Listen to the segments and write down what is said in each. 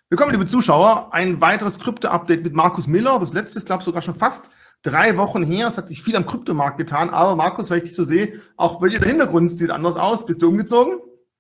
Willkommen, liebe Zuschauer. Ein weiteres Krypto-Update mit Markus Miller. Das letzte ist, glaube ich, sogar schon fast 3 Wochen her. Es hat sich viel am Kryptomarkt getan. Aber Markus, wenn ich dich so sehe, auch bei dir der Hintergrund sieht anders aus. Bist du umgezogen?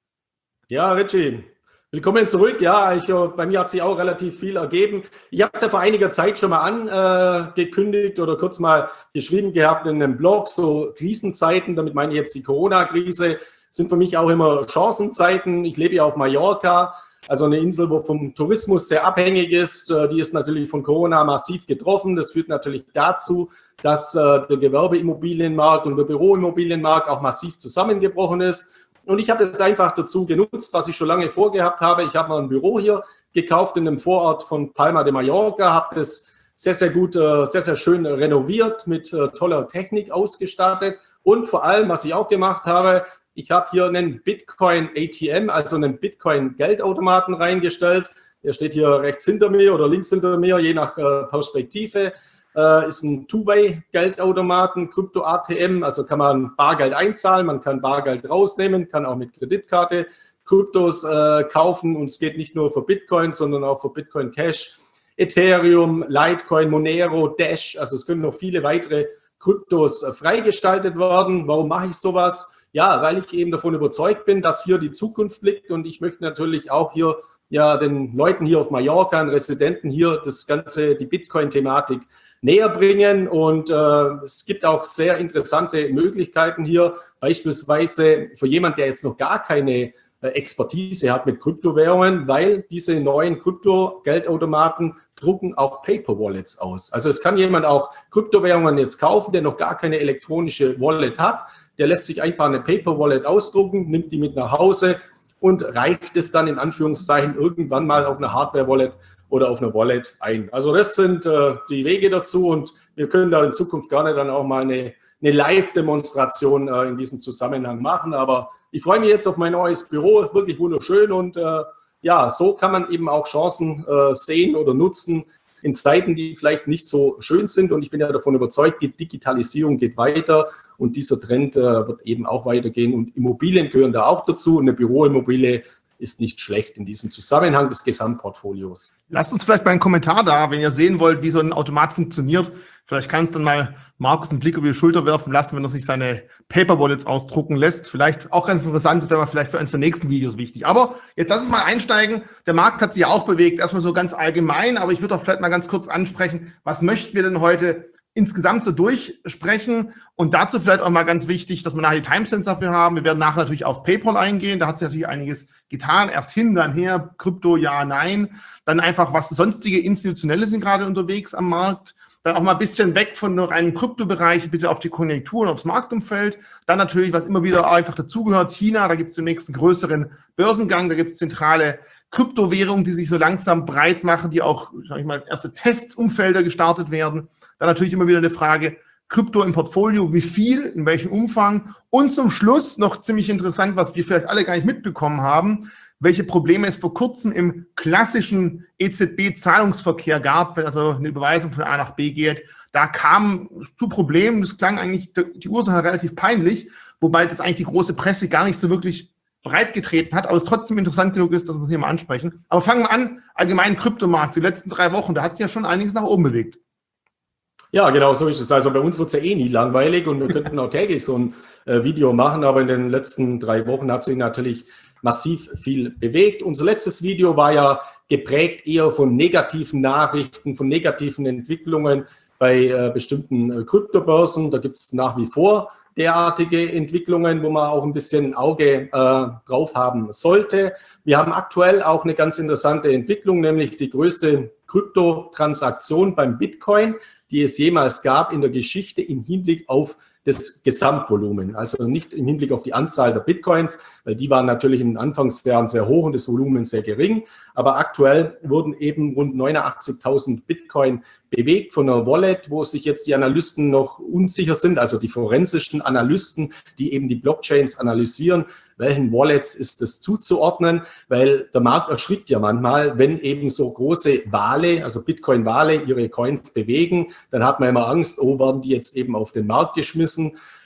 Ja, Richie, willkommen zurück. Ja, bei mir hat sich auch relativ viel ergeben. Ich habe es ja vor einiger Zeit schon mal angekündigt oder kurz mal geschrieben gehabt in einem Blog, so Krisenzeiten, damit meine ich jetzt die Corona-Krise, sind für mich auch immer Chancenzeiten. Ich lebe ja auf Mallorca, also eine Insel, wo vom Tourismus sehr abhängig ist. Die ist natürlich von Corona massiv getroffen. Das führt natürlich dazu, dass der Gewerbeimmobilienmarkt und der Büroimmobilienmarkt auch massiv zusammengebrochen ist. Und ich habe es einfach dazu genutzt, was ich schon lange vorgehabt habe. Ich habe mal ein Büro hier gekauft in einem Vorort von Palma de Mallorca, habe es sehr, sehr gut, sehr, sehr schön renoviert, mit toller Technik ausgestattet. Und vor allem, was ich auch gemacht habe, ich habe hier einen Bitcoin ATM, also einen Bitcoin Geldautomaten reingestellt. Der steht hier rechts hinter mir oder links hinter mir, je nach Perspektive. Ist ein Two-Way-Geldautomaten, Krypto-ATM, also kann man Bargeld einzahlen, man kann Bargeld rausnehmen, kann auch mit Kreditkarte Kryptos kaufen und es geht nicht nur für Bitcoin, sondern auch für Bitcoin Cash, Ethereum, Litecoin, Monero, Dash, also es können noch viele weitere Kryptos freigestaltet werden. Warum mache ich sowas? Ja, weil ich eben davon überzeugt bin, dass hier die Zukunft liegt und ich möchte natürlich auch hier ja den Leuten hier auf Mallorca, den Residenten hier das Ganze, die Bitcoin-Thematik näher bringen und es gibt auch sehr interessante Möglichkeiten hier, beispielsweise für jemanden, der jetzt noch gar keine Expertise hat mit Kryptowährungen, weil diese neuen Krypto-Geldautomaten drucken auch Paper-Wallets aus. Also es kann jemand auch Kryptowährungen jetzt kaufen, der noch gar keine elektronische Wallet hat, der lässt sich einfach eine Paper-Wallet ausdrucken, nimmt die mit nach Hause und reicht es dann in Anführungszeichen irgendwann mal auf eine Hardware-Wallet oder auf eine Wallet ein. Also das sind die Wege dazu und wir können da in Zukunft gerne dann auch mal eine Live-Demonstration in diesem Zusammenhang machen. Aber ich freue mich jetzt auf mein neues Büro, wirklich wunderschön und ja, so kann man eben auch Chancen sehen oder nutzen in Zeiten, die vielleicht nicht so schön sind. Und ich bin ja davon überzeugt, die Digitalisierung geht weiter und dieser Trend wird eben auch weitergehen. Und Immobilien gehören da auch dazu. Und eine Büroimmobilie ist nicht schlecht in diesem Zusammenhang des Gesamtportfolios. Lasst uns vielleicht mal einen Kommentar da, wenn ihr sehen wollt, wie so ein Automat funktioniert. Vielleicht kann es dann mal Markus einen Blick über die Schulter werfen lassen, wenn er sich seine Paper-Wallets ausdrucken lässt. Vielleicht auch ganz interessant, das wäre mal vielleicht für eines der nächsten Videos wichtig. Aber jetzt lass uns mal einsteigen. Der Markt hat sich ja auch bewegt, erstmal so ganz allgemein, aber ich würde auch vielleicht mal ganz kurz ansprechen, was möchten wir denn heute insgesamt so durchsprechen und dazu vielleicht auch mal ganz wichtig, dass wir nachher die Timestamps dafür haben. Wir werden nachher natürlich auf PayPal eingehen, da hat sich natürlich einiges getan, erst hin, dann her, Krypto, ja, nein, dann einfach, was sonstige Institutionelle sind gerade unterwegs am Markt, dann auch mal ein bisschen weg von nur einem Kryptobereich, ein bisschen auf die Konjunktur und aufs Marktumfeld, dann natürlich, was immer wieder einfach dazugehört, China, da gibt es demnächst einen größeren Börsengang, da gibt es zentrale Kryptowährungen, die sich so langsam breit machen, die auch, sag ich mal, erste Testumfelder gestartet werden. Dann natürlich immer wieder eine Frage, Krypto im Portfolio, wie viel, in welchem Umfang und zum Schluss noch ziemlich interessant, was wir vielleicht alle gar nicht mitbekommen haben, welche Probleme es vor kurzem im klassischen EZB-Zahlungsverkehr gab, wenn also eine Überweisung von A nach B geht. Da kam es zu Problemen, das klang eigentlich die Ursache relativ peinlich, wobei das eigentlich die große Presse gar nicht so wirklich breitgetreten hat, aber es trotzdem interessant genug ist, dass wir es hier mal ansprechen. Aber fangen wir an, allgemein Kryptomarkt, die letzten 3 Wochen, da hat sich ja schon einiges nach oben bewegt. Ja, genau, so ist es. Also bei uns wird es ja eh nie langweilig und wir könnten auch täglich so ein Video machen, aber in den letzten 3 Wochen hat sich natürlich massiv viel bewegt. Unser letztes Video war ja geprägt eher von negativen Nachrichten, von negativen Entwicklungen bei bestimmten Kryptobörsen. Da gibt es nach wie vor derartige Entwicklungen, wo man auch ein bisschen Auge drauf haben sollte. Wir haben aktuell auch eine ganz interessante Entwicklung, nämlich die größte Kryptotransaktion beim Bitcoin, die es jemals gab in der Geschichte im Hinblick auf das Gesamtvolumen. Also nicht im Hinblick auf die Anzahl der Bitcoins, weil die waren natürlich in den Anfangsjahren sehr hoch und das Volumen sehr gering. Aber aktuell wurden eben rund 89.000 Bitcoin bewegt von einer Wallet, wo sich jetzt die Analysten noch unsicher sind, also die forensischen Analysten, die eben die Blockchains analysieren, welchen Wallets ist das zuzuordnen, weil der Markt erschrickt ja manchmal, wenn eben so große Wale, also Bitcoin-Wale, ihre Coins bewegen, dann hat man immer Angst, oh, werden die jetzt eben auf den Markt geschmissen.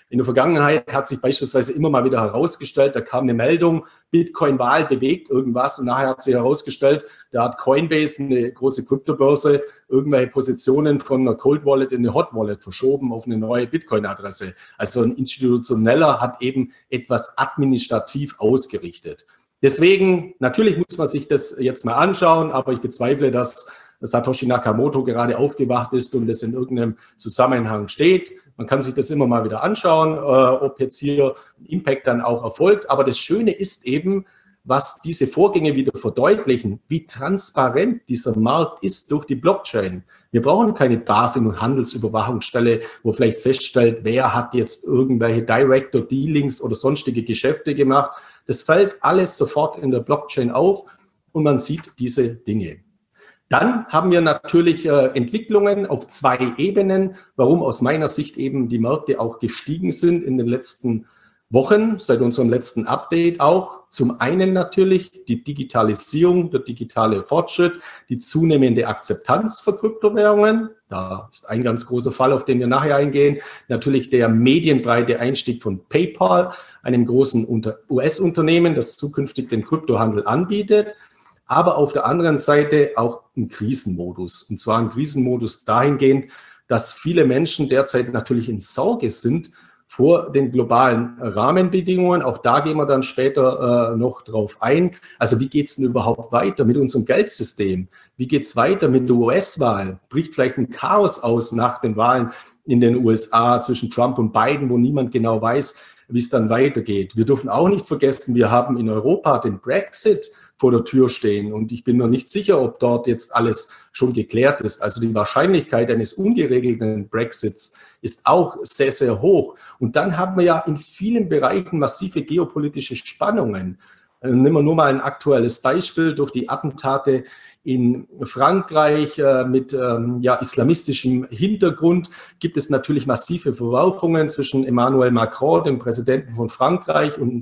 In der Vergangenheit hat sich beispielsweise immer mal wieder herausgestellt, da kam eine Meldung, Bitcoin-Wahl bewegt irgendwas und nachher hat sich herausgestellt, da hat Coinbase, eine große Kryptobörse, irgendwelche Positionen von einer Cold Wallet in eine Hot Wallet verschoben auf eine neue Bitcoin-Adresse. Also ein Institutioneller hat eben etwas administrativ ausgerichtet. Deswegen, natürlich muss man sich das jetzt mal anschauen, aber ich bezweifle, dass Satoshi Nakamoto gerade aufgewacht ist und das in irgendeinem Zusammenhang steht. Man kann sich das immer mal wieder anschauen, ob jetzt hier ein Impact dann auch erfolgt. Aber das Schöne ist eben, was diese Vorgänge wieder verdeutlichen, wie transparent dieser Markt ist durch die Blockchain. Wir brauchen keine BaFin- und Handelsüberwachungsstelle, wo vielleicht feststellt, wer hat jetzt irgendwelche Director Dealings oder sonstige Geschäfte gemacht. Das fällt alles sofort in der Blockchain auf und man sieht diese Dinge. Dann haben wir natürlich Entwicklungen auf 2 Ebenen, warum aus meiner Sicht eben die Märkte auch gestiegen sind in den letzten Wochen, seit unserem letzten Update auch. Zum einen natürlich die Digitalisierung, der digitale Fortschritt, die zunehmende Akzeptanz für Kryptowährungen. Da ist ein ganz großer Fall, auf den wir nachher eingehen. Natürlich der medienbreite Einstieg von PayPal, einem großen US-Unternehmen, das zukünftig den Kryptohandel anbietet. Aber auf der anderen Seite auch ein Krisenmodus. Und zwar ein Krisenmodus dahingehend, dass viele Menschen derzeit natürlich in Sorge sind vor den globalen Rahmenbedingungen. Auch da gehen wir dann später noch drauf ein. Also wie geht es denn überhaupt weiter mit unserem Geldsystem? Wie geht es weiter mit der US-Wahl? Bricht vielleicht ein Chaos aus nach den Wahlen in den USA zwischen Trump und Biden, wo niemand genau weiß, wie es dann weitergeht? Wir dürfen auch nicht vergessen, wir haben in Europa den Brexit vor der Tür stehen. Und ich bin mir nicht sicher, ob dort jetzt alles schon geklärt ist. Also die Wahrscheinlichkeit eines ungeregelten Brexits ist auch sehr, sehr hoch. Und dann haben wir ja in vielen Bereichen massive geopolitische Spannungen. Nehmen wir nur mal ein aktuelles Beispiel. Durch die Attentate in Frankreich mit islamistischem Hintergrund gibt es natürlich massive Verwerfungen zwischen Emmanuel Macron, dem Präsidenten von Frankreich, und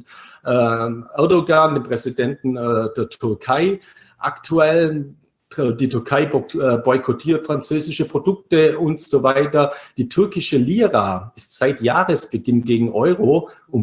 Erdogan, dem Präsidenten der Türkei. Aktuell die Türkei boykottiert französische Produkte und so weiter. Die türkische Lira ist seit Jahresbeginn gegen Euro um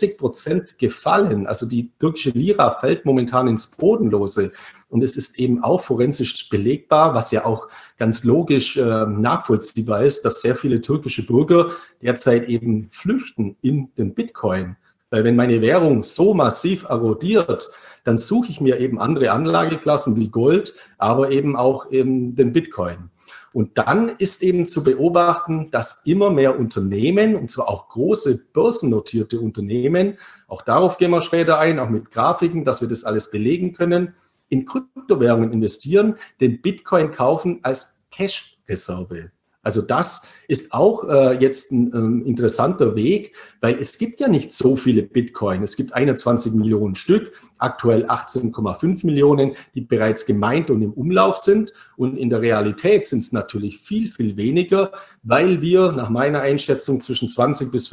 40% gefallen. Also die türkische Lira fällt momentan ins Bodenlose. Und es ist eben auch forensisch belegbar, was ja auch ganz logisch nachvollziehbar ist, dass sehr viele türkische Bürger derzeit eben flüchten in den Bitcoin. Weil wenn meine Währung so massiv erodiert, dann suche ich mir eben andere Anlageklassen wie Gold, aber eben auch eben den Bitcoin. Und dann ist eben zu beobachten, dass immer mehr Unternehmen, und zwar auch große börsennotierte Unternehmen, auch darauf gehen wir später ein, auch mit Grafiken, dass wir das alles belegen können, in Kryptowährungen investieren, den Bitcoin kaufen als Cash-Reserve. Also das ist auch jetzt ein interessanter Weg, weil es gibt ja nicht so viele Bitcoin. Es gibt 21 Millionen Stück, aktuell 18,5 Millionen, die bereits gemeint und im Umlauf sind. Und in der Realität sind es natürlich viel, viel weniger, weil wir nach meiner Einschätzung zwischen 20 bis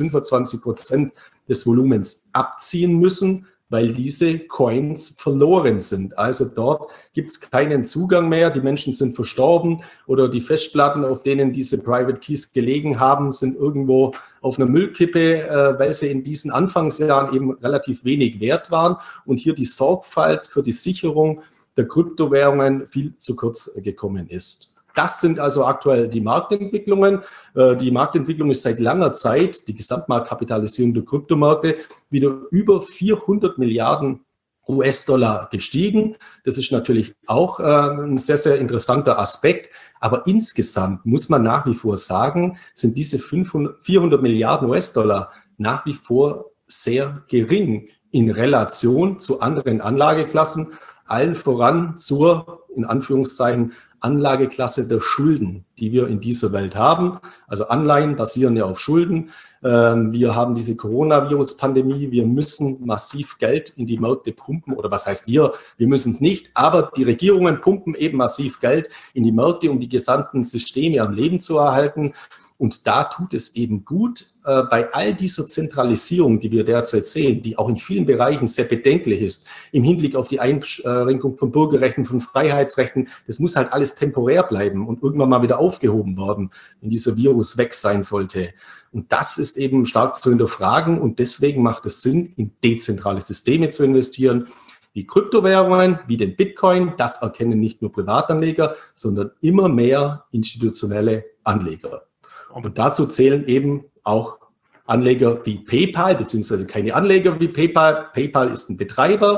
25% des Volumens abziehen müssen, weil diese Coins verloren sind. Also dort gibt es keinen Zugang mehr, die Menschen sind verstorben oder die Festplatten, auf denen diese Private Keys gelegen haben, sind irgendwo auf einer Müllkippe, weil sie in diesen Anfangsjahren eben relativ wenig wert waren und hier die Sorgfalt für die Sicherung der Kryptowährungen viel zu kurz gekommen ist. Das sind also aktuell die Marktentwicklungen. Die Marktentwicklung ist seit langer Zeit, die Gesamtmarktkapitalisierung der Kryptomärkte, wieder über 400 Milliarden US-Dollar gestiegen. Das ist natürlich auch ein sehr, sehr interessanter Aspekt. Aber insgesamt muss man nach wie vor sagen, sind diese 400 Milliarden US-Dollar nach wie vor sehr gering in Relation zu anderen Anlageklassen, allen voran zur, in Anführungszeichen, Anlageklasse der Schulden, die wir in dieser Welt haben. Also Anleihen basieren ja auf Schulden. Wir haben diese Coronavirus-Pandemie. Wir müssen massiv Geld in die Märkte pumpen. Oder was heißt wir? Wir müssen es nicht. Aber die Regierungen pumpen eben massiv Geld in die Märkte, um die gesamten Systeme am Leben zu erhalten. Und da tut es eben gut, bei all dieser Zentralisierung, die wir derzeit sehen, die auch in vielen Bereichen sehr bedenklich ist, im Hinblick auf die Einschränkung von Bürgerrechten, von Freiheitsrechten, das muss halt alles temporär bleiben und irgendwann mal wieder aufgehoben werden, wenn dieser Virus weg sein sollte. Und das ist eben stark zu hinterfragen und deswegen macht es Sinn, in dezentrale Systeme zu investieren, wie Kryptowährungen, wie den Bitcoin. Das erkennen nicht nur Privatanleger, sondern immer mehr institutionelle Anleger. Und dazu zählen eben auch Anleger wie PayPal, beziehungsweise keine Anleger wie PayPal. PayPal ist ein Betreiber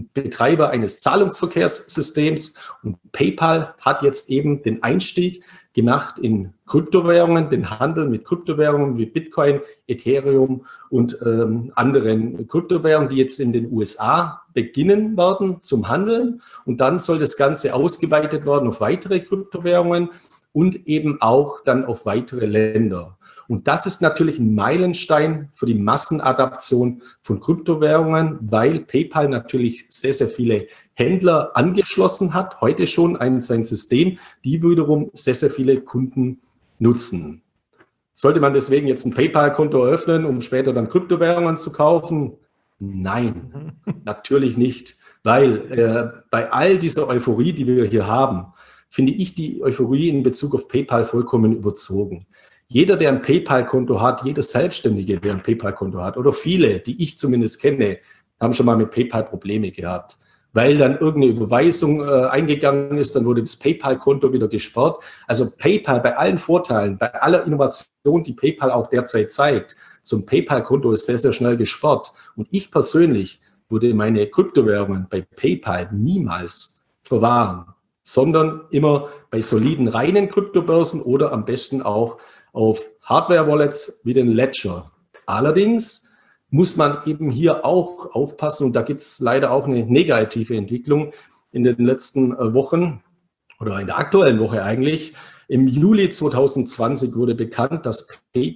eines Zahlungsverkehrssystems. Und PayPal hat jetzt eben den Einstieg gemacht in Kryptowährungen, den Handel mit Kryptowährungen wie Bitcoin, Ethereum und anderen Kryptowährungen, die jetzt in den USA beginnen werden zum Handeln. Und dann soll das Ganze ausgeweitet werden auf weitere Kryptowährungen und eben auch dann auf weitere Länder. Und das ist natürlich ein Meilenstein für die Massenadaption von Kryptowährungen, weil PayPal natürlich sehr, sehr viele Händler angeschlossen hat, heute schon an sein System, die wiederum sehr, sehr viele Kunden nutzen. Sollte man deswegen jetzt ein PayPal-Konto eröffnen, um später dann Kryptowährungen zu kaufen? Nein, natürlich nicht, weil bei all dieser Euphorie, die wir hier haben, finde ich die Euphorie in Bezug auf PayPal vollkommen überzogen. Jeder, der ein PayPal-Konto hat, jeder Selbstständige, der ein PayPal-Konto hat, oder viele, die ich zumindest kenne, haben schon mal mit PayPal Probleme gehabt, weil dann irgendeine Überweisung eingegangen ist, dann wurde das PayPal-Konto wieder gesperrt. Also PayPal bei allen Vorteilen, bei aller Innovation, die PayPal auch derzeit zeigt, so ein PayPal-Konto ist sehr, sehr schnell gesperrt. Und ich persönlich würde meine Kryptowährungen bei PayPal niemals verwahren, sondern immer bei soliden, reinen Kryptobörsen oder am besten auch auf Hardware-Wallets wie den Ledger. Allerdings muss man eben hier auch aufpassen, und da gibt es leider auch eine negative Entwicklung in den letzten Wochen oder in der aktuellen Woche eigentlich. Im Juli 2020 wurde bekannt, dass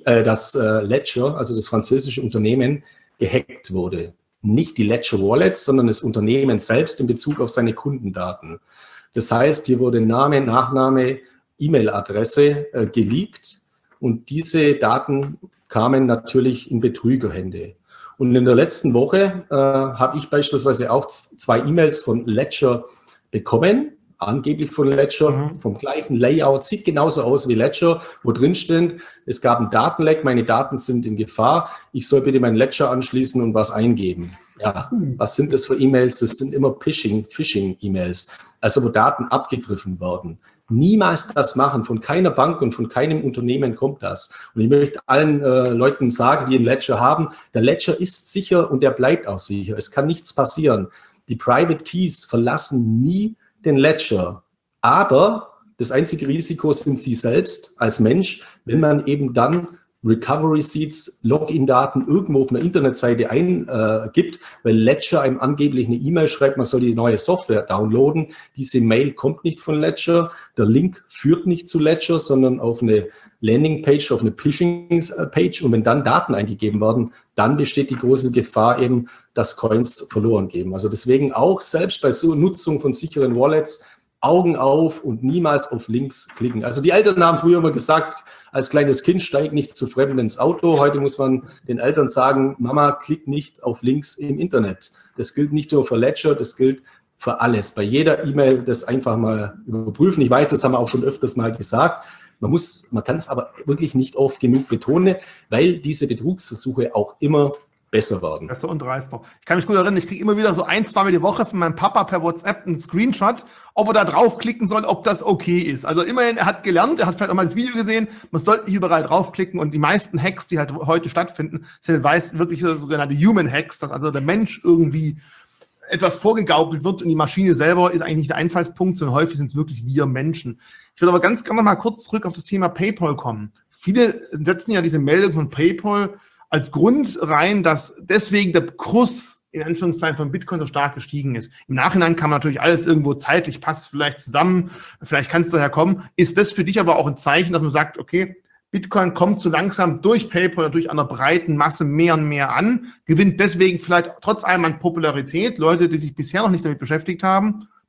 Ledger, also das französische Unternehmen, gehackt wurde. Nicht die Ledger Wallets, sondern das Unternehmen selbst in Bezug auf seine Kundendaten. Das heißt, hier wurde Name, Nachname, E-Mail-Adresse geleakt und diese Daten kamen natürlich in Betrügerhände. Und in der letzten Woche habe ich beispielsweise auch 2 E-Mails von Ledger bekommen, angeblich von Ledger, vom gleichen Layout, sieht genauso aus wie Ledger, wo drin steht, es gab einen Datenleck, meine Daten sind in Gefahr, ich soll bitte meinen Ledger anschließen und was eingeben. Ja, was sind das für E-Mails? Das sind immer Phishing-E-Mails, also wo Daten abgegriffen werden. Niemals das machen, von keiner Bank und von keinem Unternehmen kommt das. Und ich möchte allen Leuten sagen, die einen Ledger haben, der Ledger ist sicher und der bleibt auch sicher. Es kann nichts passieren. Die Private Keys verlassen nie den Ledger. Aber das einzige Risiko sind Sie selbst als Mensch, wenn man eben dann Recovery Seeds, Login-Daten irgendwo auf einer Internetseite eingibt, weil Ledger einem angeblich eine E-Mail schreibt, man soll die neue Software downloaden. Diese Mail kommt nicht von Ledger, der Link führt nicht zu Ledger, sondern auf eine Landingpage, auf eine Phishing-Page. Und wenn dann Daten eingegeben werden, dann besteht die große Gefahr eben, dass Coins verloren gehen. Also deswegen auch selbst bei so Nutzung von sicheren Wallets Augen auf und niemals auf Links klicken. Also die Eltern haben früher immer gesagt, als kleines Kind steig nicht zu Fremden ins Auto. Heute muss man den Eltern sagen, Mama, klick nicht auf Links im Internet. Das gilt nicht nur für Ledger, das gilt für alles. Bei jeder E-Mail das einfach mal überprüfen. Ich weiß, das haben wir auch schon öfters mal gesagt. Man kann es aber wirklich nicht oft genug betonen, weil diese Betrugsversuche auch immer besser werden. Besser und dreister. Ich kann mich gut erinnern, ich kriege immer wieder so 1-2 Mal die Woche von meinem Papa per WhatsApp einen Screenshot, ob er da draufklicken soll, ob das okay ist. Also immerhin, er hat gelernt, er hat vielleicht auch mal das Video gesehen, man sollte nicht überall draufklicken und die meisten Hacks, die halt heute stattfinden, sind wirklich sogenannte Human Hacks, dass also der Mensch irgendwie etwas vorgegaukelt wird und die Maschine selber ist eigentlich nicht der Einfallspunkt, sondern häufig sind es wirklich wir Menschen. Ich würde aber ganz gerne mal kurz zurück auf das Thema PayPal kommen. Viele setzen ja diese Meldung von PayPal als Grund rein, dass deswegen der Kurs in Anführungszeichen von Bitcoin so stark gestiegen ist. Im Nachhinein kann man natürlich alles irgendwo zeitlich, passt vielleicht zusammen, vielleicht kann es daher kommen. Ist das für dich aber auch ein Zeichen, dass man sagt, okay, Bitcoin kommt so langsam durch PayPal, durch einer breiten Masse mehr und mehr an, gewinnt deswegen vielleicht trotz allem an Popularität. Leute, die sich bisher noch nicht damit beschäftigt haben,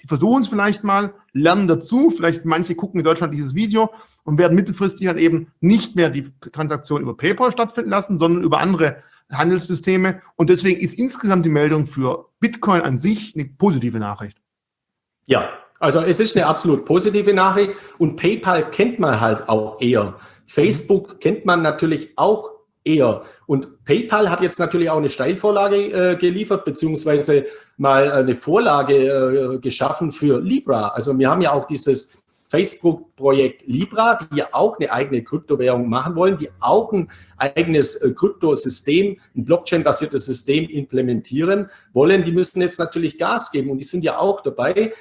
die versuchen es vielleicht mal, lernen dazu, vielleicht manche gucken in Deutschland dieses Video und werden mittelfristig dann eben nicht mehr die Transaktion über PayPal stattfinden lassen, sondern über andere Handelssysteme. Und deswegen ist insgesamt die Meldung für Bitcoin an sich eine positive Nachricht. Ja, also es ist eine absolut positive Nachricht und PayPal kennt man halt auch eher. Facebook kennt man natürlich auch eher. Und PayPal hat jetzt natürlich auch eine Steilvorlage geliefert, beziehungsweise mal eine Vorlage geschaffen für Libra. Also wir haben ja auch dieses Facebook-Projekt Libra, die ja auch eine eigene Kryptowährung machen wollen, die auch ein eigenes Kryptosystem, ein Blockchain-basiertes System implementieren wollen. Die müssen jetzt natürlich Gas geben und die sind ja auch dabei.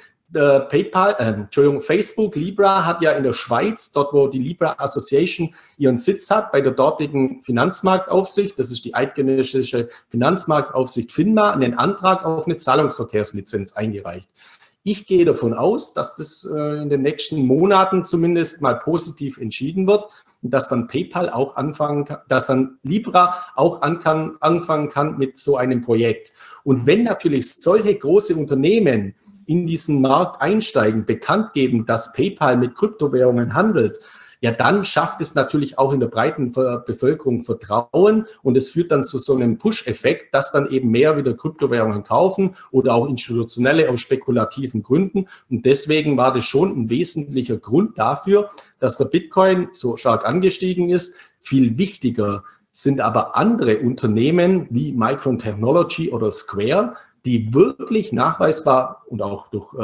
Facebook, Libra hat ja in der Schweiz, dort wo die Libra Association ihren Sitz hat, bei der dortigen Finanzmarktaufsicht, das ist die eidgenössische Finanzmarktaufsicht FINMA, einen Antrag auf eine Zahlungsverkehrslizenz eingereicht. Ich gehe davon aus, dass das in den nächsten Monaten zumindest mal positiv entschieden wird und dass dann PayPal auch anfangen kann, dass dann Libra auch anfangen kann mit so einem Projekt. Und wenn natürlich solche große Unternehmen in diesen Markt einsteigen, bekannt geben, dass PayPal mit Kryptowährungen handelt, ja, dann schafft es natürlich auch in der breiten Bevölkerung Vertrauen und es führt dann zu so einem Push-Effekt, dass dann eben mehr wieder Kryptowährungen kaufen oder auch Institutionelle aus spekulativen Gründen. Und deswegen war das schon ein wesentlicher Grund dafür, dass der Bitcoin so stark angestiegen ist. Viel wichtiger sind aber andere Unternehmen wie Micron Technology oder Square, die wirklich nachweisbar und auch durch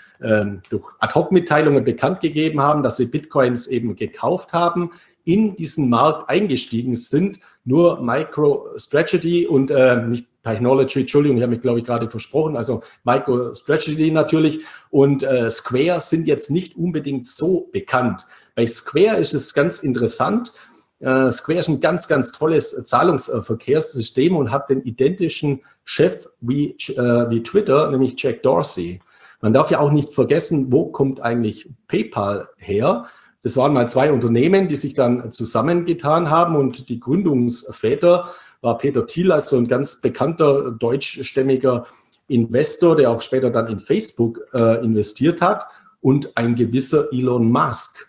Ad-Hoc-Mitteilungen bekannt gegeben haben, dass sie Bitcoins eben gekauft haben, in diesen Markt eingestiegen sind. Nur MicroStrategy und nicht Technology, Entschuldigung, ich habe mich, glaube ich, gerade versprochen, also MicroStrategy natürlich und Square sind jetzt nicht unbedingt so bekannt. Bei Square ist es ganz interessant. Square ist ein ganz, ganz tolles Zahlungsverkehrssystem und hat den identischen Chef wie Twitter, nämlich Jack Dorsey. Man darf ja auch nicht vergessen, wo kommt eigentlich PayPal her? Das waren mal zwei Unternehmen, die sich dann zusammengetan haben und die Gründungsväter war Peter Thiel, also ein ganz bekannter deutschstämmiger Investor, der auch später dann in Facebook investiert hat und ein gewisser Elon Musk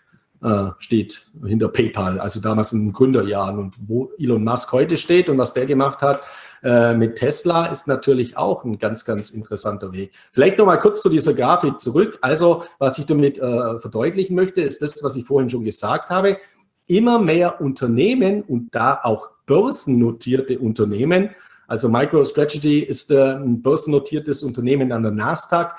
steht hinter PayPal, also damals in den Gründerjahren. Und wo Elon Musk heute steht und was der gemacht hat mit Tesla, ist natürlich auch ein ganz, ganz interessanter Weg. Vielleicht noch mal kurz zu dieser Grafik zurück. Also, was ich damit verdeutlichen möchte, ist das, was ich vorhin schon gesagt habe. Immer mehr Unternehmen und da auch börsennotierte Unternehmen, also MicroStrategy ist ein börsennotiertes Unternehmen an der Nasdaq,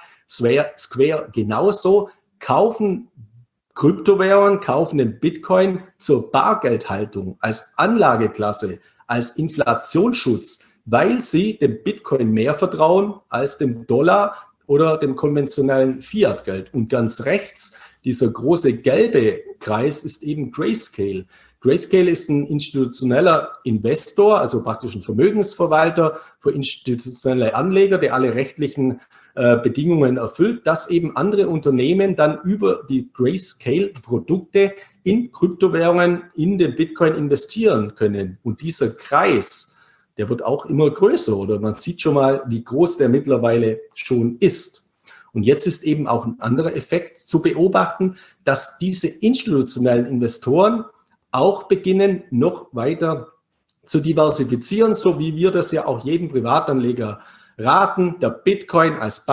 Square genauso, kaufen Kryptowährungen, kaufen den Bitcoin zur Bargeldhaltung als Anlageklasse, als Inflationsschutz, weil sie dem Bitcoin mehr vertrauen als dem Dollar oder dem konventionellen Fiat-Geld. Und ganz rechts, dieser große gelbe Kreis, ist eben Grayscale. Grayscale ist ein institutioneller Investor, also praktisch ein Vermögensverwalter für institutionelle Anleger, der alle rechtlichen Bedingungen erfüllt, dass eben andere Unternehmen dann über die Grayscale-Produkte in Kryptowährungen in den Bitcoin investieren können. Und dieser Kreis, der wird auch immer größer oder man sieht schon mal, wie groß der mittlerweile schon ist. Und jetzt ist eben auch ein anderer Effekt zu beobachten, dass diese institutionellen Investoren auch beginnen, noch weiter zu diversifizieren, so wie wir das ja auch jedem Privatanleger raten, der Bitcoin als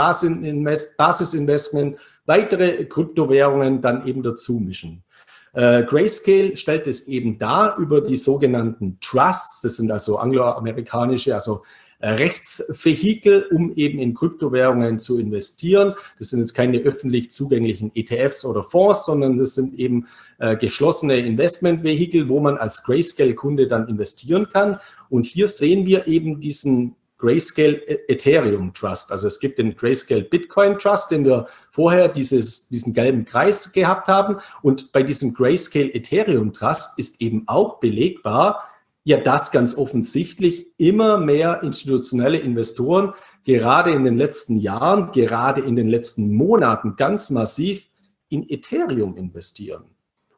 Basisinvestment, weitere Kryptowährungen dann eben dazu mischen. Grayscale stellt es eben dar über die sogenannten Trusts, das sind also angloamerikanische, also Rechtsvehikel, um eben in Kryptowährungen zu investieren. Das sind jetzt keine öffentlich zugänglichen ETFs oder Fonds, sondern das sind eben geschlossene Investmentvehikel, wo man als Grayscale-Kunde dann investieren kann. Und hier sehen wir eben diesen Grayscale Ethereum Trust. Also es gibt den Grayscale Bitcoin Trust, den wir vorher diesen gelben Kreis gehabt haben. Und bei diesem Grayscale Ethereum Trust ist eben auch belegbar, ja, dass ganz offensichtlich immer mehr institutionelle Investoren gerade in den letzten Jahren, gerade in den letzten Monaten ganz massiv in Ethereum investieren.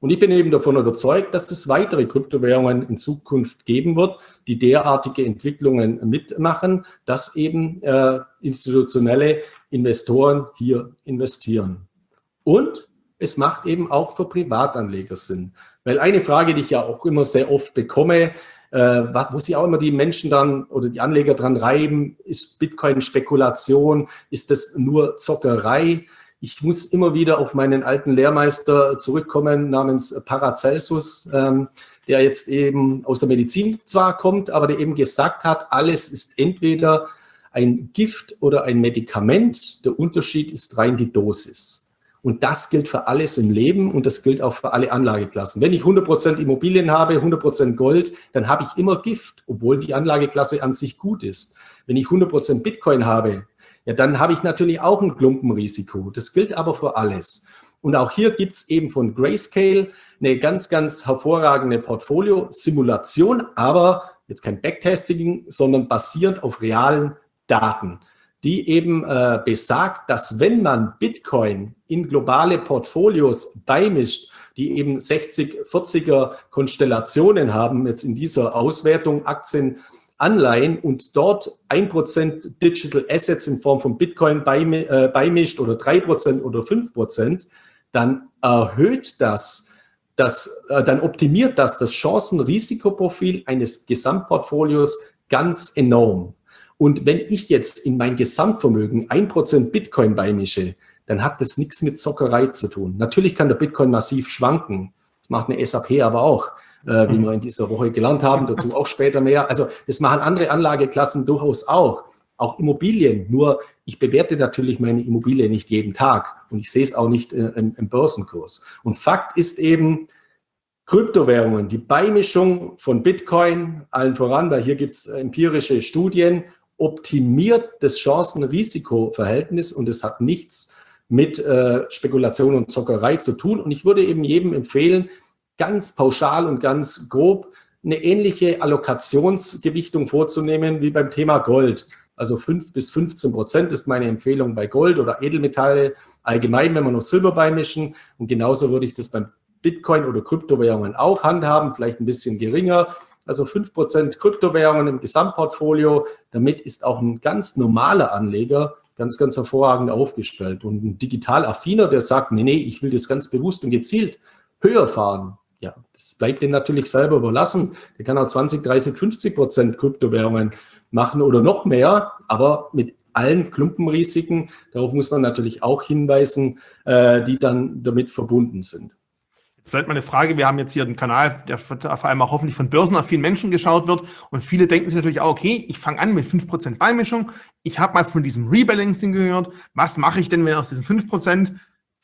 Und ich bin eben davon überzeugt, dass es weitere Kryptowährungen in Zukunft geben wird, die derartige Entwicklungen mitmachen, dass eben institutionelle Investoren hier investieren. Und es macht eben auch für Privatanleger Sinn. Weil eine Frage, die ich ja auch immer sehr oft bekomme, wo sich auch immer die Menschen dann oder die Anleger dran reiben, ist Bitcoin Spekulation, ist das nur Zockerei? Ich muss immer wieder auf meinen alten Lehrmeister zurückkommen namens Paracelsus, der jetzt eben aus der Medizin zwar kommt, aber der eben gesagt hat, alles ist entweder ein Gift oder ein Medikament. Der Unterschied ist rein die Dosis. Und das gilt für alles im Leben und das gilt auch für alle Anlageklassen. Wenn ich 100% Immobilien habe, 100% Gold, dann habe ich immer Gift, obwohl die Anlageklasse an sich gut ist. Wenn ich 100% Bitcoin habe, ja, dann habe ich natürlich auch ein Klumpenrisiko. Das gilt aber für alles. Und auch hier gibt es eben von Grayscale eine ganz, ganz hervorragende Portfolio-Simulation, aber jetzt kein Backtesting, sondern basierend auf realen Daten, die eben besagt, dass wenn man Bitcoin in globale Portfolios beimischt, die eben 60-40er Konstellationen haben, jetzt in dieser Auswertung Aktien, Anleihen und dort 1% Digital Assets in Form von Bitcoin beimischt oder 3% oder 5%, dann erhöht dann optimiert das Chancen-Risikoprofil eines Gesamtportfolios ganz enorm. Und wenn ich jetzt in mein Gesamtvermögen 1% Bitcoin beimische, dann hat das nichts mit Zockerei zu tun. Natürlich kann der Bitcoin massiv schwanken. Das macht eine SAP aber auch, wie wir in dieser Woche gelernt haben, dazu auch später mehr. Also das machen andere Anlageklassen durchaus auch Immobilien. Nur ich bewerte natürlich meine Immobilie nicht jeden Tag und ich sehe es auch nicht im Börsenkurs. Und Fakt ist eben, Kryptowährungen, die Beimischung von Bitcoin, allen voran, weil hier gibt es empirische Studien, optimiert das Chancen-Risiko-Verhältnis und es hat nichts mit Spekulation und Zockerei zu tun. Und ich würde eben jedem empfehlen, ganz pauschal und ganz grob eine ähnliche Allokationsgewichtung vorzunehmen wie beim Thema Gold. Also 5-15% ist meine Empfehlung bei Gold oder Edelmetalle allgemein, wenn wir noch Silber beimischen. Und genauso würde ich das beim Bitcoin oder Kryptowährungen auch handhaben, vielleicht ein bisschen geringer. Also 5% Kryptowährungen im Gesamtportfolio. Damit ist auch ein ganz normaler Anleger ganz, ganz hervorragend aufgestellt. Und ein digital affiner, der sagt, nee, ich will das ganz bewusst und gezielt höher fahren. Ja, das bleibt dem natürlich selber überlassen. Der kann auch 20, 30, 50% Kryptowährungen machen oder noch mehr, aber mit allen Klumpenrisiken, darauf muss man natürlich auch hinweisen, die dann damit verbunden sind. Jetzt vielleicht mal eine Frage, wir haben jetzt hier einen Kanal, der vor allem auch hoffentlich von börsenaffinen Menschen geschaut wird und viele denken sich natürlich auch, okay, ich fange an mit 5% Beimischung, ich habe mal von diesem Rebalancing gehört, was mache ich denn, wenn aus diesen 5%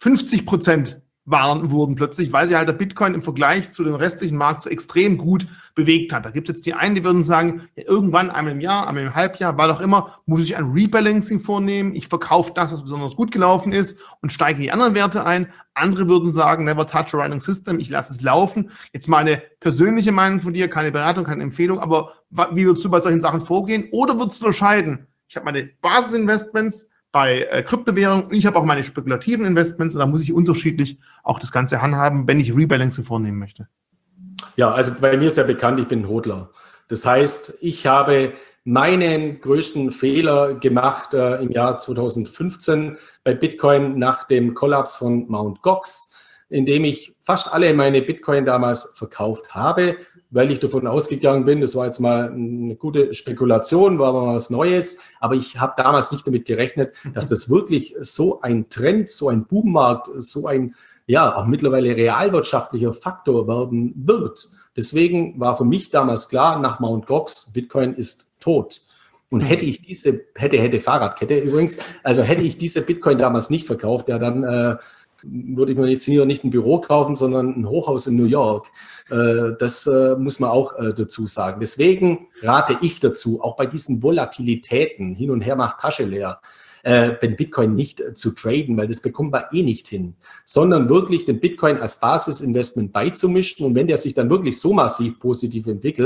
50% wurden plötzlich, weil sich halt der Bitcoin im Vergleich zu dem restlichen Markt so extrem gut bewegt hat. Da gibt es jetzt die einen, die würden sagen, ja, irgendwann einmal im Jahr, einmal im Halbjahr, war doch immer, muss ich ein Rebalancing vornehmen, ich verkaufe das, was besonders gut gelaufen ist und steige in die anderen Werte ein. Andere würden sagen, never touch a running system, ich lasse es laufen. Jetzt mal eine persönliche Meinung von dir, keine Beratung, keine Empfehlung, aber wie würdest du bei solchen Sachen vorgehen? Oder würdest du unterscheiden? Ich habe meine Basisinvestments bei Kryptowährungen und ich habe auch meine spekulativen Investments und da muss ich unterschiedlich auch das Ganze handhaben, wenn ich Rebalancing vornehmen möchte. Ja, also bei mir ist ja bekannt, ich bin ein Hodler. Das heißt, ich habe meinen größten Fehler gemacht im Jahr 2015 bei Bitcoin nach dem Kollaps von Mt. Gox, indem ich fast alle meine Bitcoin damals verkauft habe, weil ich davon ausgegangen bin, das war jetzt mal eine gute Spekulation, war mal was Neues, aber ich habe damals nicht damit gerechnet, dass das wirklich so ein Trend, so ein Boommarkt, so ein, ja, auch mittlerweile realwirtschaftlicher Faktor werden wird. Deswegen war für mich damals klar, nach Mt. Gox, Bitcoin ist tot. Und hätte ich diese, hätte Fahrradkette übrigens, also hätte ich diese Bitcoin damals nicht verkauft, ja, dann würde ich mir jetzt hier nicht ein Büro kaufen, sondern ein Hochhaus in New York. Das muss man auch dazu sagen. Deswegen rate ich dazu, auch bei diesen Volatilitäten, hin und her macht Tasche leer, den Bitcoin nicht zu traden, weil das bekommt man eh nicht hin, sondern wirklich den Bitcoin als Basisinvestment beizumischen. Und wenn der sich dann wirklich so massiv positiv entwickelt,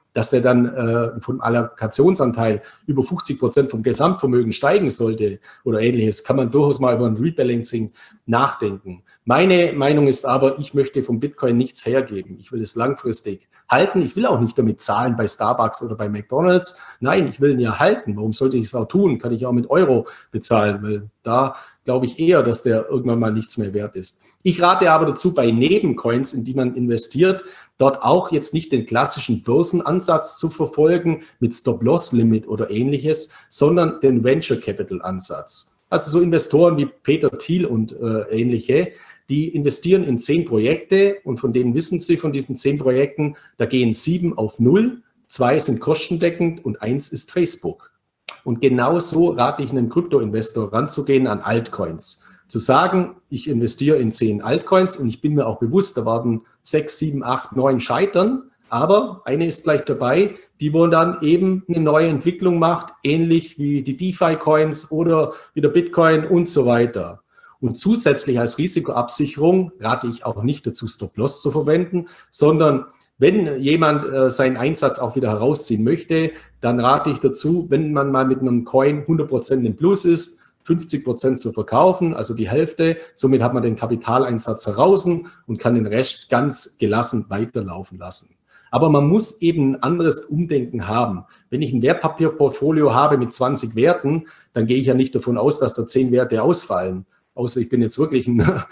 dass der dann vom Allokationsanteil über 50% vom Gesamtvermögen steigen sollte oder ähnliches, kann man durchaus mal über ein Rebalancing nachdenken. Meine Meinung ist aber, ich möchte vom Bitcoin nichts hergeben. Ich will es langfristig halten. Ich will auch nicht damit zahlen bei Starbucks oder bei McDonald's. Nein, ich will ihn ja halten. Warum sollte ich es auch tun? Kann ich auch mit Euro bezahlen, weil da glaube ich eher, dass der irgendwann mal nichts mehr wert ist. Ich rate aber dazu, bei Nebencoins, in die man investiert, dort auch jetzt nicht den klassischen Börsenansatz zu verfolgen mit Stop-Loss-Limit oder ähnliches, sondern den Venture-Capital-Ansatz. Also so Investoren wie Peter Thiel und ähnliche, die investieren in 10 Projekte und von denen wissen sie, von diesen 10 Projekten, da gehen 7 auf 0, 2 sind kostendeckend und 1 ist Facebook. Und genau so rate ich einem Krypto-Investor ranzugehen an Altcoins. Zu sagen, ich investiere in 10 Altcoins und ich bin mir auch bewusst, da werden 6, 7, 8, 9 scheitern, aber eine ist gleich dabei, die wo dann eben eine neue Entwicklung macht, ähnlich wie die DeFi-Coins oder wie der Bitcoin und so weiter. Und zusätzlich als Risikoabsicherung rate ich auch nicht dazu, Stop-Loss zu verwenden, sondern wenn jemand seinen Einsatz auch wieder herausziehen möchte, dann rate ich dazu, wenn man mal mit einem Coin 100% im Plus ist, 50% zu verkaufen, also die Hälfte. Somit hat man den Kapitaleinsatz heraus und kann den Rest ganz gelassen weiterlaufen lassen. Aber man muss eben ein anderes Umdenken haben. Wenn ich ein Wertpapierportfolio habe mit 20 Werten, dann gehe ich ja nicht davon aus, dass da 10 Werte ausfallen. Außer ich bin jetzt wirklich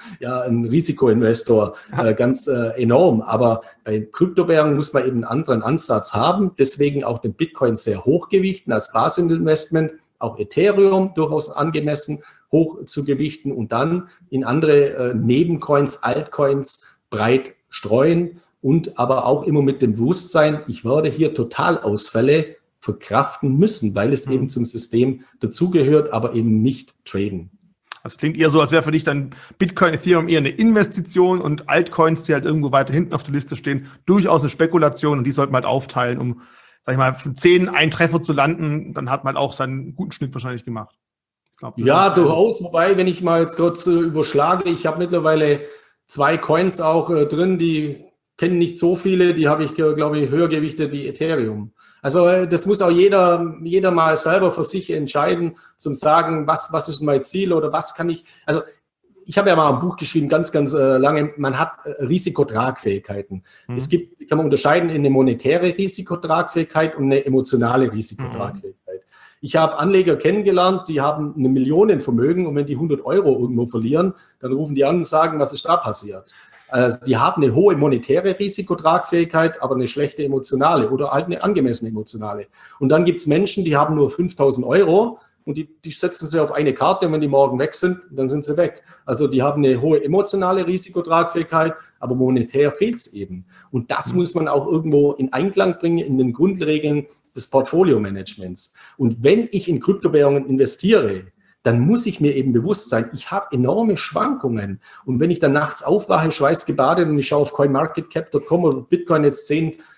ein Risikoinvestor, ganz enorm. Aber bei Kryptowährungen muss man eben einen anderen Ansatz haben. Deswegen auch den Bitcoin sehr hoch gewichten als Basisinvestment, auch Ethereum durchaus angemessen hoch zu gewichten und dann in andere Nebencoins, Altcoins breit streuen und aber auch immer mit dem Bewusstsein, ich werde hier Totalausfälle verkraften müssen, weil es eben zum System dazugehört, aber eben nicht traden. Das klingt eher so, als wäre für dich dann Bitcoin, Ethereum eher eine Investition und Altcoins, die halt irgendwo weiter hinten auf der Liste stehen, durchaus eine Spekulation und die sollte man halt aufteilen, um, sag ich mal, von 10 einen Treffer zu landen, dann hat man halt auch seinen guten Schnitt wahrscheinlich gemacht. Ich glaub, ja, durchaus, wobei, wenn ich mal jetzt kurz überschlage, ich habe mittlerweile 2 Coins auch drin, die kennen nicht so viele, die habe ich, glaube ich, höher gewichtet wie Ethereum. Also das muss auch jeder mal selber für sich entscheiden, zum sagen, was ist mein Ziel oder was kann ich, also ich habe ja mal ein Buch geschrieben, ganz lange, man hat Risikotragfähigkeiten. Es gibt, kann man unterscheiden in eine monetäre Risikotragfähigkeit und eine emotionale Risikotragfähigkeit. Ich habe Anleger kennengelernt, die haben eine Millionenvermögen und wenn die 100 Euro irgendwo verlieren, dann rufen die an und sagen, was ist da passiert? Also die haben eine hohe monetäre Risikotragfähigkeit, aber eine schlechte emotionale oder halt eine angemessene emotionale. Und dann gibt es Menschen, die haben nur 5.000 Euro und die setzen sie auf eine Karte und wenn die morgen weg sind, dann sind sie weg. Also die haben eine hohe emotionale Risikotragfähigkeit, aber monetär fehlt es eben. Und das muss man auch irgendwo in Einklang bringen in den Grundregeln des Portfolio-Managements. Und wenn ich in Kryptowährungen investiere, dann muss ich mir eben bewusst sein, ich habe enorme Schwankungen. Und wenn ich dann nachts aufwache, schweißgebadet und ich schaue auf coinmarketcap.com und Bitcoin jetzt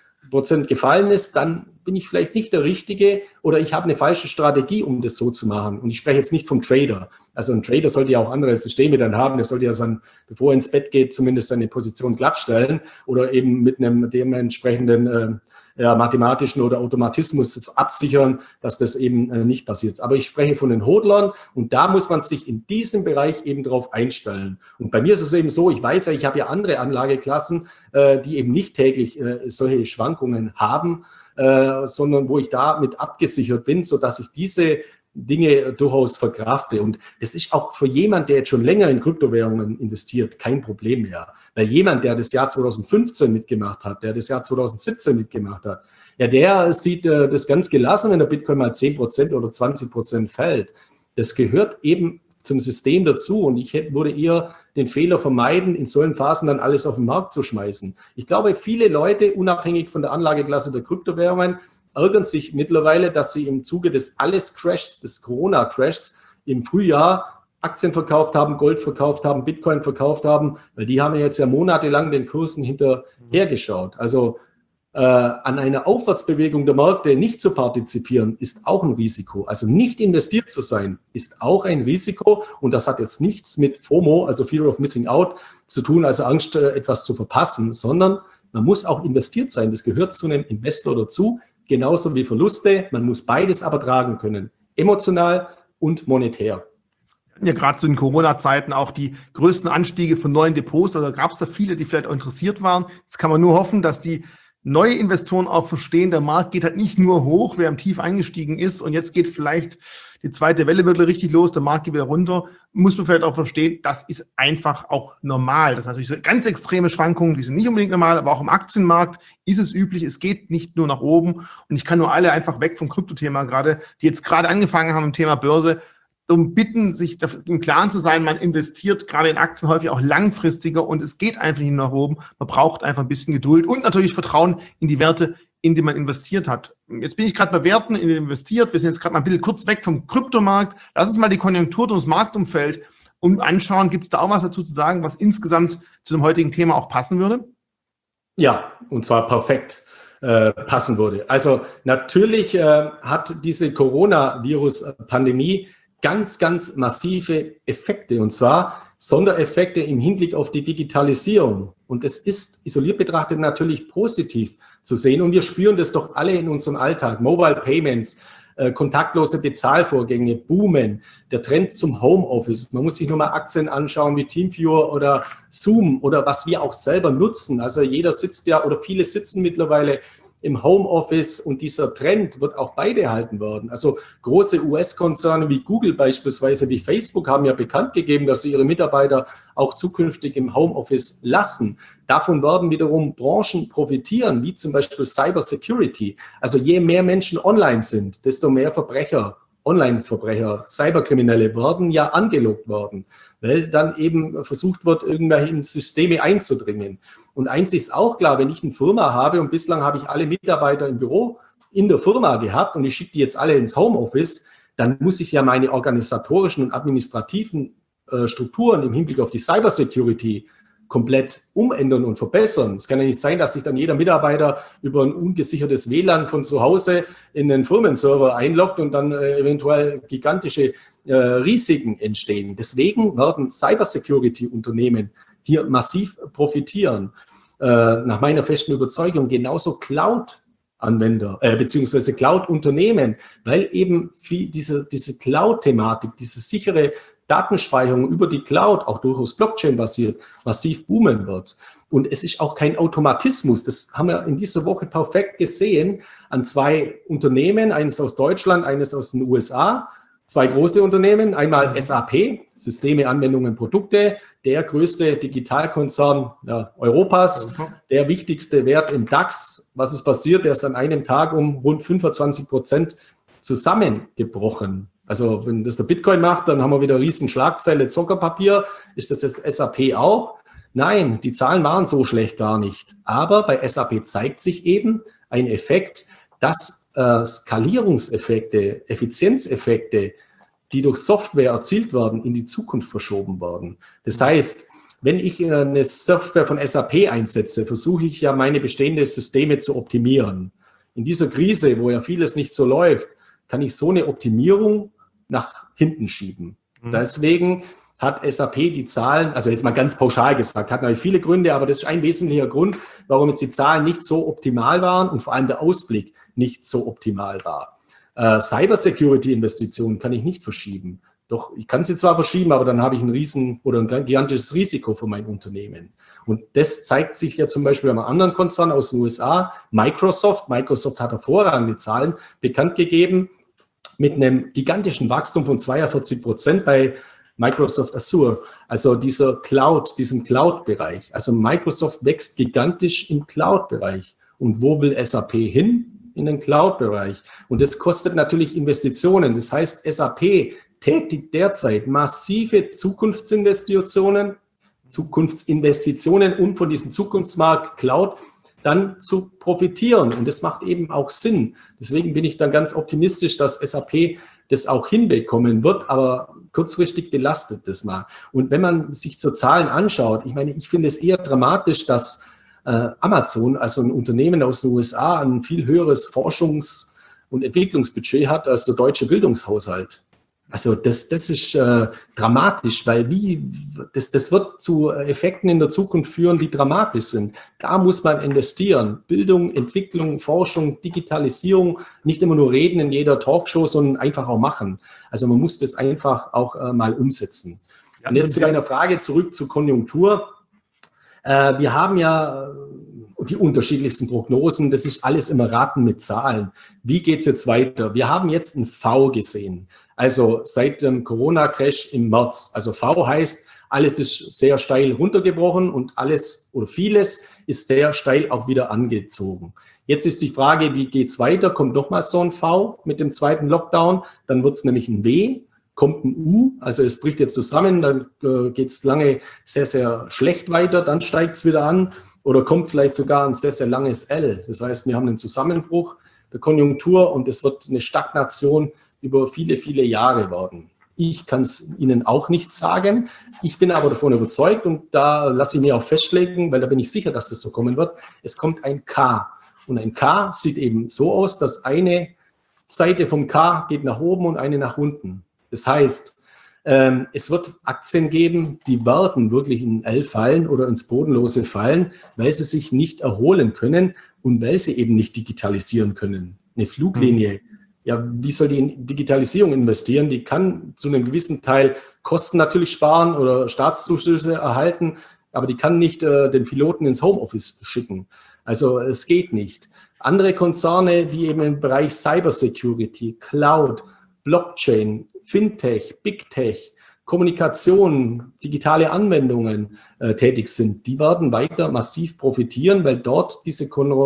10% gefallen ist, dann bin ich vielleicht nicht der Richtige oder ich habe eine falsche Strategie, um das so zu machen. Und ich spreche jetzt nicht vom Trader. Also ein Trader sollte ja auch andere Systeme dann haben. Der sollte ja bevor er ins Bett geht, zumindest seine Position glattstellen oder eben mit einem dementsprechenden mathematischen oder Automatismus absichern, dass das eben nicht passiert. Aber ich spreche von den Hodlern und da muss man sich in diesem Bereich eben drauf einstellen. Und bei mir ist es eben so, ich weiß ja, ich habe ja andere Anlageklassen, die eben nicht täglich solche Schwankungen haben, sondern wo ich damit abgesichert bin, sodass ich diese Dinge durchaus verkrafte. Und das ist auch für jemand, der jetzt schon länger in Kryptowährungen investiert, kein Problem mehr. Weil jemand, der das Jahr 2015 mitgemacht hat, der das Jahr 2017 mitgemacht hat, ja, der sieht das ganz gelassen, wenn der Bitcoin mal 10% oder 20% fällt. Das gehört eben zum System dazu und ich würde eher den Fehler vermeiden, in solchen Phasen dann alles auf den Markt zu schmeißen. Ich glaube, viele Leute, unabhängig von der Anlageklasse der Kryptowährungen, ärgern sich mittlerweile, dass sie im Zuge des Alles-Crashs, des Corona-Crashs im Frühjahr Aktien verkauft haben, Gold verkauft haben, Bitcoin verkauft haben, weil die haben ja jetzt ja monatelang den Kursen hinterhergeschaut. Also an einer Aufwärtsbewegung der Märkte nicht zu partizipieren, ist auch ein Risiko. Also nicht investiert zu sein, ist auch ein Risiko und das hat jetzt nichts mit FOMO, also Fear of Missing Out, zu tun, also Angst, etwas zu verpassen, sondern man muss auch investiert sein. Das gehört zu einem Investor dazu, genauso wie Verluste. Man muss beides aber tragen können, emotional und monetär. Ja, gerade zu den Corona-Zeiten auch die größten Anstiege von neuen Depots. Also gab es da viele, die vielleicht auch interessiert waren. Jetzt kann man nur hoffen, dass die neue Investoren auch verstehen, der Markt geht halt nicht nur hoch, wer am Tief eingestiegen ist und jetzt geht vielleicht die zweite Welle wirklich richtig los, der Markt geht wieder runter, muss man vielleicht auch verstehen, das ist einfach auch normal. Das heißt, so ganz extreme Schwankungen, die sind nicht unbedingt normal, aber auch im Aktienmarkt ist es üblich, es geht nicht nur nach oben und ich kann nur alle einfach weg vom Kryptothema gerade, die jetzt gerade angefangen haben im Thema Börse, um bitten, sich im Klaren zu sein, man investiert gerade in Aktien häufig auch langfristiger und es geht einfach nicht nach oben. Man braucht einfach ein bisschen Geduld und natürlich Vertrauen in die Werte, in die man investiert hat. Jetzt bin ich gerade bei Werten in die investiert. Wir sind jetzt gerade mal ein bisschen kurz weg vom Kryptomarkt. Lass uns mal die Konjunktur und das Marktumfeld anschauen. Gibt es da auch was dazu zu sagen, was insgesamt zu dem heutigen Thema auch passen würde? Ja, und zwar perfekt passen würde. Also natürlich hat diese Coronavirus-Pandemie ganz, ganz massive Effekte, und zwar Sondereffekte im Hinblick auf die Digitalisierung. Und es ist isoliert betrachtet natürlich positiv zu sehen. Und wir spüren das doch alle in unserem Alltag. Mobile Payments, kontaktlose Bezahlvorgänge boomen. Der Trend zum Homeoffice. Man muss sich nur mal Aktien anschauen wie TeamViewer oder Zoom oder was wir auch selber nutzen. Also jeder sitzt ja oder viele sitzen mittlerweile im Homeoffice und dieser Trend wird auch beibehalten werden. Also große US-Konzerne wie Google beispielsweise, wie Facebook haben ja bekannt gegeben, dass sie ihre Mitarbeiter auch zukünftig im Homeoffice lassen. Davon werden wiederum Branchen profitieren, wie zum Beispiel Cybersecurity. Also je mehr Menschen online sind, desto mehr Verbrecher, Online-Verbrecher, Cyberkriminelle werden ja angelockt worden, weil dann eben versucht wird, irgendwelche in Systeme einzudringen. Und eins ist auch klar, wenn ich eine Firma habe und bislang habe ich alle Mitarbeiter im Büro in der Firma gehabt und ich schicke die jetzt alle ins Homeoffice, dann muss ich ja meine organisatorischen und administrativen Strukturen im Hinblick auf die Cybersecurity komplett umändern und verbessern. Es kann ja nicht sein, dass sich dann jeder Mitarbeiter über ein ungesichertes WLAN von zu Hause in den Firmenserver einloggt und dann eventuell gigantische Risiken entstehen. Deswegen werden Cybersecurity-Unternehmen hier massiv profitieren. Nach meiner festen Überzeugung genauso Cloud-Anwender beziehungsweise Cloud-Unternehmen, weil eben diese Cloud-Thematik, diese sichere Datenspeicherung über die Cloud, auch durchaus Blockchain-basiert, massiv boomen wird. Und es ist auch kein Automatismus. Das haben wir in dieser Woche perfekt gesehen an zwei Unternehmen, eines aus Deutschland, eines aus den USA. Zwei große Unternehmen, einmal SAP, Systeme, Anwendungen, Produkte, der größte Digitalkonzern Europas, der wichtigste Wert im DAX. Was ist passiert? Der ist an einem Tag um rund 25% zusammengebrochen. Also wenn das der Bitcoin macht, dann haben wir wieder riesen Schlagzeile Zuckerpapier. Ist das jetzt SAP auch? Nein, die Zahlen waren so schlecht gar nicht. Aber bei SAP zeigt sich eben ein Effekt, dass Skalierungseffekte, Effizienzeffekte, die durch Software erzielt werden, in die Zukunft verschoben werden. Das heißt, wenn ich eine Software von SAP einsetze, versuche ich ja meine bestehenden Systeme zu optimieren. In dieser Krise, wo ja vieles nicht so läuft, kann ich so eine Optimierung nach hinten schieben. Deswegen hat SAP die Zahlen, also jetzt mal ganz pauschal gesagt, hat natürlich viele Gründe, aber das ist ein wesentlicher Grund, warum jetzt die Zahlen nicht so optimal waren und vor allem der Ausblick nicht so optimal war. Cybersecurity-Investitionen kann ich nicht verschieben. Doch ich kann sie zwar verschieben, aber dann habe ich ein gigantisches Risiko für mein Unternehmen. Und das zeigt sich ja zum Beispiel bei einem anderen Konzern aus den USA, Microsoft. Microsoft hat hervorragende Zahlen bekannt gegeben mit einem gigantischen Wachstum von 42% bei Microsoft Azure, also diesen Cloud-Bereich. Also Microsoft wächst gigantisch im Cloud-Bereich. Und wo will SAP hin? In den Cloud-Bereich. Und das kostet natürlich Investitionen. Das heißt, SAP tätigt derzeit massive Zukunftsinvestitionen, um von diesem Zukunftsmarkt Cloud dann zu profitieren. Und das macht eben auch Sinn. Deswegen bin ich dann ganz optimistisch, dass SAP das auch hinbekommen wird, aber kurzfristig belastet das mal. Und wenn man sich so Zahlen anschaut, ich meine, ich finde es eher dramatisch, dass Amazon, also ein Unternehmen aus den USA, ein viel höheres Forschungs- und Entwicklungsbudget hat als der deutsche Bildungshaushalt. Also das ist dramatisch, weil das wird zu Effekten in der Zukunft führen, die dramatisch sind. Da muss man investieren. Bildung, Entwicklung, Forschung, Digitalisierung, nicht immer nur reden in jeder Talkshow, sondern einfach auch machen. Also man muss das einfach auch mal umsetzen. Ja, und jetzt zu deiner Frage zurück zur Konjunktur. Wir haben ja die unterschiedlichsten Prognosen, das ist alles immer Raten mit Zahlen. Wie geht es jetzt weiter? Wir haben jetzt ein V gesehen, also seit dem Corona-Crash im März. Also V heißt, alles ist sehr steil runtergebrochen und alles oder vieles ist sehr steil auch wieder angezogen. Jetzt ist die Frage, wie geht es weiter? Kommt nochmal so ein V mit dem zweiten Lockdown, dann wird es nämlich ein W. Kommt ein U, also es bricht jetzt zusammen, dann geht es lange sehr, sehr schlecht weiter, dann steigt es wieder an oder kommt vielleicht sogar ein sehr, sehr langes L. Das heißt, wir haben einen Zusammenbruch der Konjunktur und es wird eine Stagnation über viele, viele Jahre werden. Ich kann es Ihnen auch nicht sagen. Ich bin aber davon überzeugt und da lasse ich mir auch festlegen, weil da bin ich sicher, dass das so kommen wird. Es kommt ein K und ein K sieht eben so aus, dass eine Seite vom K geht nach oben und eine nach unten. Das heißt, es wird Aktien geben, die werden wirklich in L fallen oder ins Bodenlose fallen, weil sie sich nicht erholen können und weil sie eben nicht digitalisieren können. Eine Fluglinie, ja, wie soll die in Digitalisierung investieren? Die kann zu einem gewissen Teil Kosten natürlich sparen oder Staatszuschüsse erhalten, aber die kann nicht den Piloten ins Homeoffice schicken. Also es geht nicht. Andere Konzerne, die eben im Bereich Cybersecurity, Cloud, Blockchain, Fintech, Big Tech, Kommunikation, digitale Anwendungen tätig sind, die werden weiter massiv profitieren, weil dort diese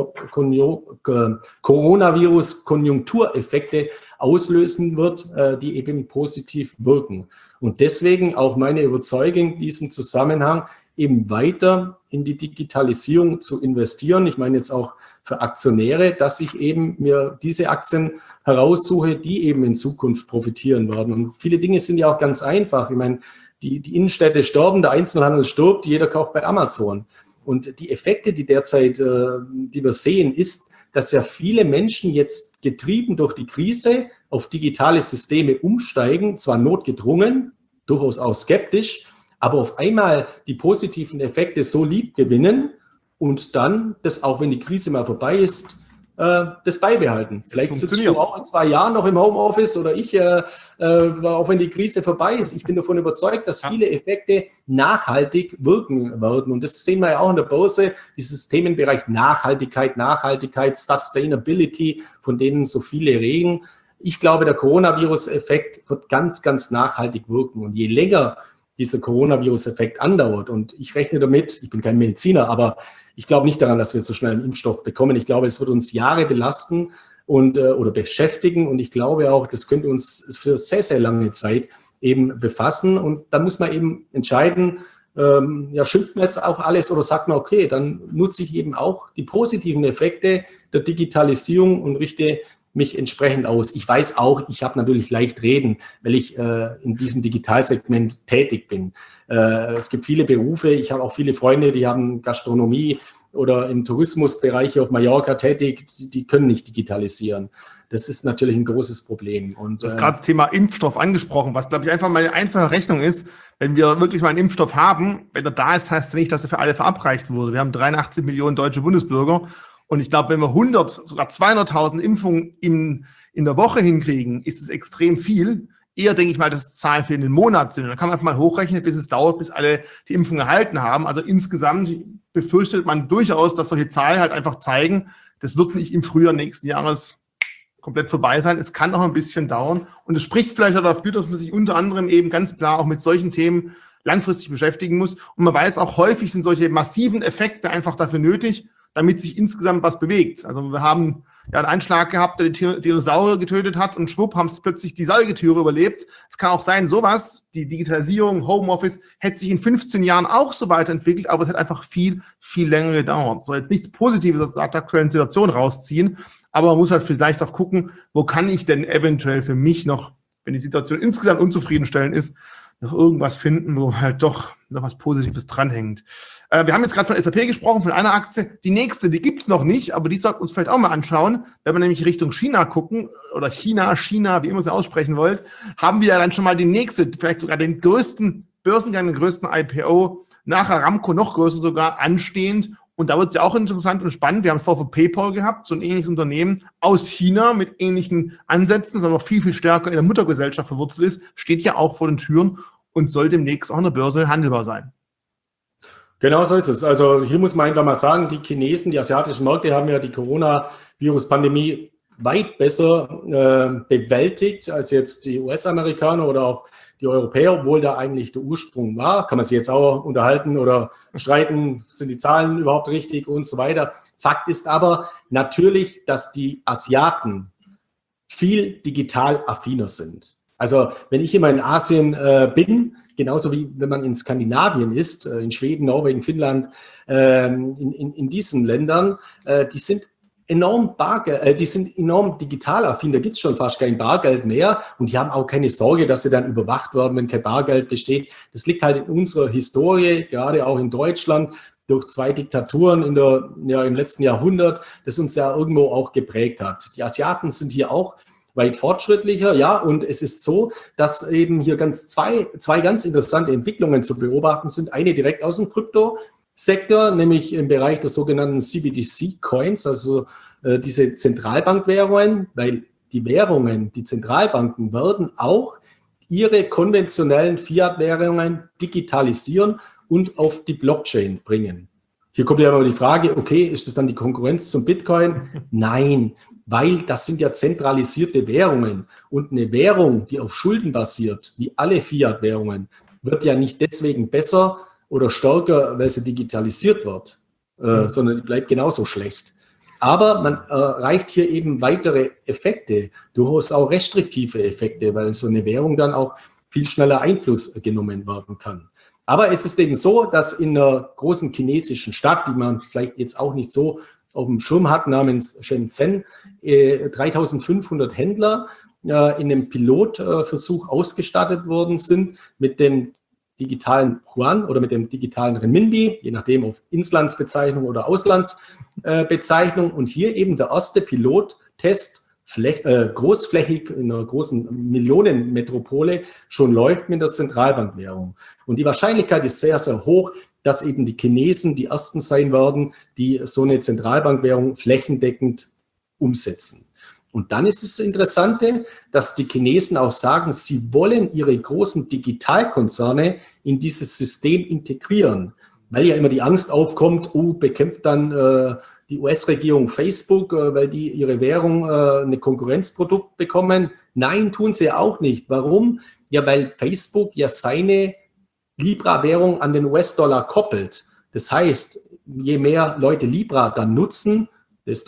Coronavirus-Konjunktureffekte auslösen wird, die eben positiv wirken. Und deswegen auch meine Überzeugung in diesem Zusammenhang, eben weiter in die Digitalisierung zu investieren. Ich meine jetzt auch für Aktionäre, dass ich eben mir diese Aktien heraussuche, die eben in Zukunft profitieren werden. Und viele Dinge sind ja auch ganz einfach. Ich meine, die Innenstädte sterben, der Einzelhandel stirbt, jeder kauft bei Amazon. Und die Effekte, die derzeit, die wir sehen, ist, dass ja viele Menschen jetzt getrieben durch die Krise auf digitale Systeme umsteigen, zwar notgedrungen, durchaus auch skeptisch, aber auf einmal die positiven Effekte so lieb gewinnen und dann, das auch wenn die Krise mal vorbei ist, das beibehalten. Vielleicht sitzt du auch in 2 Jahren noch im Homeoffice oder ich, auch wenn die Krise vorbei ist. Ich bin davon überzeugt, dass viele Effekte nachhaltig wirken werden. Und das sehen wir ja auch in der Börse, dieses Themenbereich Nachhaltigkeit, Sustainability, von denen so viele reden. Ich glaube, der Coronavirus-Effekt wird ganz, ganz nachhaltig wirken. Und je länger dieser Coronavirus-Effekt andauert. Und ich rechne damit, ich bin kein Mediziner, aber ich glaube nicht daran, dass wir so schnell einen Impfstoff bekommen. Ich glaube, es wird uns Jahre belasten und oder beschäftigen. Und ich glaube auch, das könnte uns für sehr, sehr lange Zeit eben befassen. Und da muss man eben entscheiden, ja, schimpft man jetzt auch alles oder sagt man, okay, dann nutze ich eben auch die positiven Effekte der Digitalisierung und richte mich entsprechend aus. Ich weiß auch, ich habe natürlich leicht reden, weil ich in diesem Digitalsegment tätig bin. Es gibt viele Berufe, ich habe auch viele Freunde, die haben Gastronomie oder im Tourismusbereich auf Mallorca tätig, die können nicht digitalisieren. Das ist natürlich ein großes Problem. Und, du hast gerade das Thema Impfstoff angesprochen, was, glaube ich, einfach mal eine einfache Rechnung ist. Wenn wir wirklich mal einen Impfstoff haben, wenn er da ist, heißt es nicht, dass er für alle verabreicht wurde. Wir haben 83 Millionen deutsche Bundesbürger. Und ich glaube, wenn wir 100, sogar 200.000 Impfungen in der Woche hinkriegen, ist es extrem viel. Eher denke ich mal, dass Zahlen für den Monat sind. Und dann kann man einfach mal hochrechnen, bis es dauert, bis alle die Impfung erhalten haben. Also insgesamt befürchtet man durchaus, dass solche Zahlen halt einfach zeigen, das wird nicht im Frühjahr nächsten Jahres komplett vorbei sein. Es kann noch ein bisschen dauern. Und es spricht vielleicht auch dafür, dass man sich unter anderem eben ganz klar auch mit solchen Themen langfristig beschäftigen muss. Und man weiß auch, häufig sind solche massiven Effekte einfach dafür nötig, damit sich insgesamt was bewegt. Also wir haben ja einen Einschlag gehabt, der die Dinosaurier getötet hat und schwupp haben es plötzlich die Säugetiere überlebt. Es kann auch sein, sowas, die Digitalisierung, Homeoffice, hätte sich in 15 Jahren auch so weiterentwickelt, aber es hat einfach viel, viel länger gedauert. So jetzt nichts Positives aus der aktuellen Situation rausziehen, aber man muss halt vielleicht auch gucken, wo kann ich denn eventuell für mich noch, wenn die Situation insgesamt unzufriedenstellend ist, noch irgendwas finden, wo halt doch noch was Positives dranhängt. Wir haben jetzt gerade von SAP gesprochen, von einer Aktie. Die nächste, die gibt es noch nicht, aber die sollten wir uns vielleicht auch mal anschauen. Wenn wir nämlich Richtung China gucken, oder China, wie immer ihr aussprechen wollt, haben wir ja dann schon mal die nächste, vielleicht sogar den größten Börsengang, den größten IPO, nach Aramco noch größer sogar, anstehend. Und da wird es ja auch interessant und spannend. Wir haben es vorher für PayPal gehabt, so ein ähnliches Unternehmen aus China mit ähnlichen Ansätzen, das aber viel, viel stärker in der Muttergesellschaft verwurzelt ist, steht ja auch vor den Türen und soll demnächst auch an der Börse handelbar sein. Genau so ist es. Also hier muss man einfach mal sagen, die Chinesen, die asiatischen Märkte haben ja die Coronavirus-Pandemie weit besser bewältigt als jetzt die US-Amerikaner oder auch die Europäer, obwohl da eigentlich der Ursprung war. Kann man sich jetzt auch unterhalten oder streiten, sind die Zahlen überhaupt richtig und so weiter. Fakt ist aber natürlich, dass die Asiaten viel digital affiner sind. Also wenn ich immer in Asien bin, genauso wie wenn man in Skandinavien ist, in Schweden, Norwegen, Finnland, in diesen Ländern, die sind enorm die sind enorm digital affin, da gibt es schon fast kein Bargeld mehr und die haben auch keine Sorge, dass sie dann überwacht werden, wenn kein Bargeld besteht. Das liegt halt in unserer Historie, gerade auch in Deutschland, durch 2 Diktaturen im letzten Jahrhundert, das uns ja irgendwo auch geprägt hat. Die Asiaten sind hier auch weit fortschrittlicher, ja, und es ist so, dass eben hier zwei ganz interessante Entwicklungen zu beobachten sind. Eine direkt aus dem Kryptosektor, nämlich im Bereich der sogenannten CBDC-Coins, also diese Zentralbankwährungen, weil die Währungen, die Zentralbanken werden auch ihre konventionellen Fiat-Währungen digitalisieren und auf die Blockchain bringen. Hier kommt ja immer die Frage, okay, ist das dann die Konkurrenz zum Bitcoin? Nein, weil das sind ja zentralisierte Währungen und eine Währung, die auf Schulden basiert, wie alle Fiat-Währungen, wird ja nicht deswegen besser oder stärker, weil sie digitalisiert wird, sondern die bleibt genauso schlecht. Aber man erreicht hier eben weitere Effekte, durchaus auch restriktive Effekte, weil so eine Währung dann auch viel schneller Einfluss genommen werden kann. Aber es ist eben so, dass in einer großen chinesischen Stadt, die man vielleicht jetzt auch nicht so auf dem Schirm hat, namens Shenzhen, 3500 Händler in einem Pilotversuch ausgestattet worden sind mit dem digitalen Yuan oder mit dem digitalen Renminbi, je nachdem auf Inlandsbezeichnung oder Auslandsbezeichnung. Und hier eben der erste Pilottest großflächig in einer großen Millionenmetropole schon läuft mit der Zentralbankwährung. Und die Wahrscheinlichkeit ist sehr, sehr hoch, dass eben die Chinesen die ersten sein werden, die so eine Zentralbankwährung flächendeckend umsetzen. Und dann ist das Interessante, dass die Chinesen auch sagen, sie wollen ihre großen Digitalkonzerne in dieses System integrieren, weil ja immer die Angst aufkommt, bekämpft dann die US-Regierung Facebook, weil die ihre Währung eine Konkurrenzprodukt bekommen. Nein, tun sie auch nicht. Warum? Ja, weil Facebook ja seine Libra-Währung an den US-Dollar koppelt. Das heißt, je mehr Leute Libra dann nutzen, desto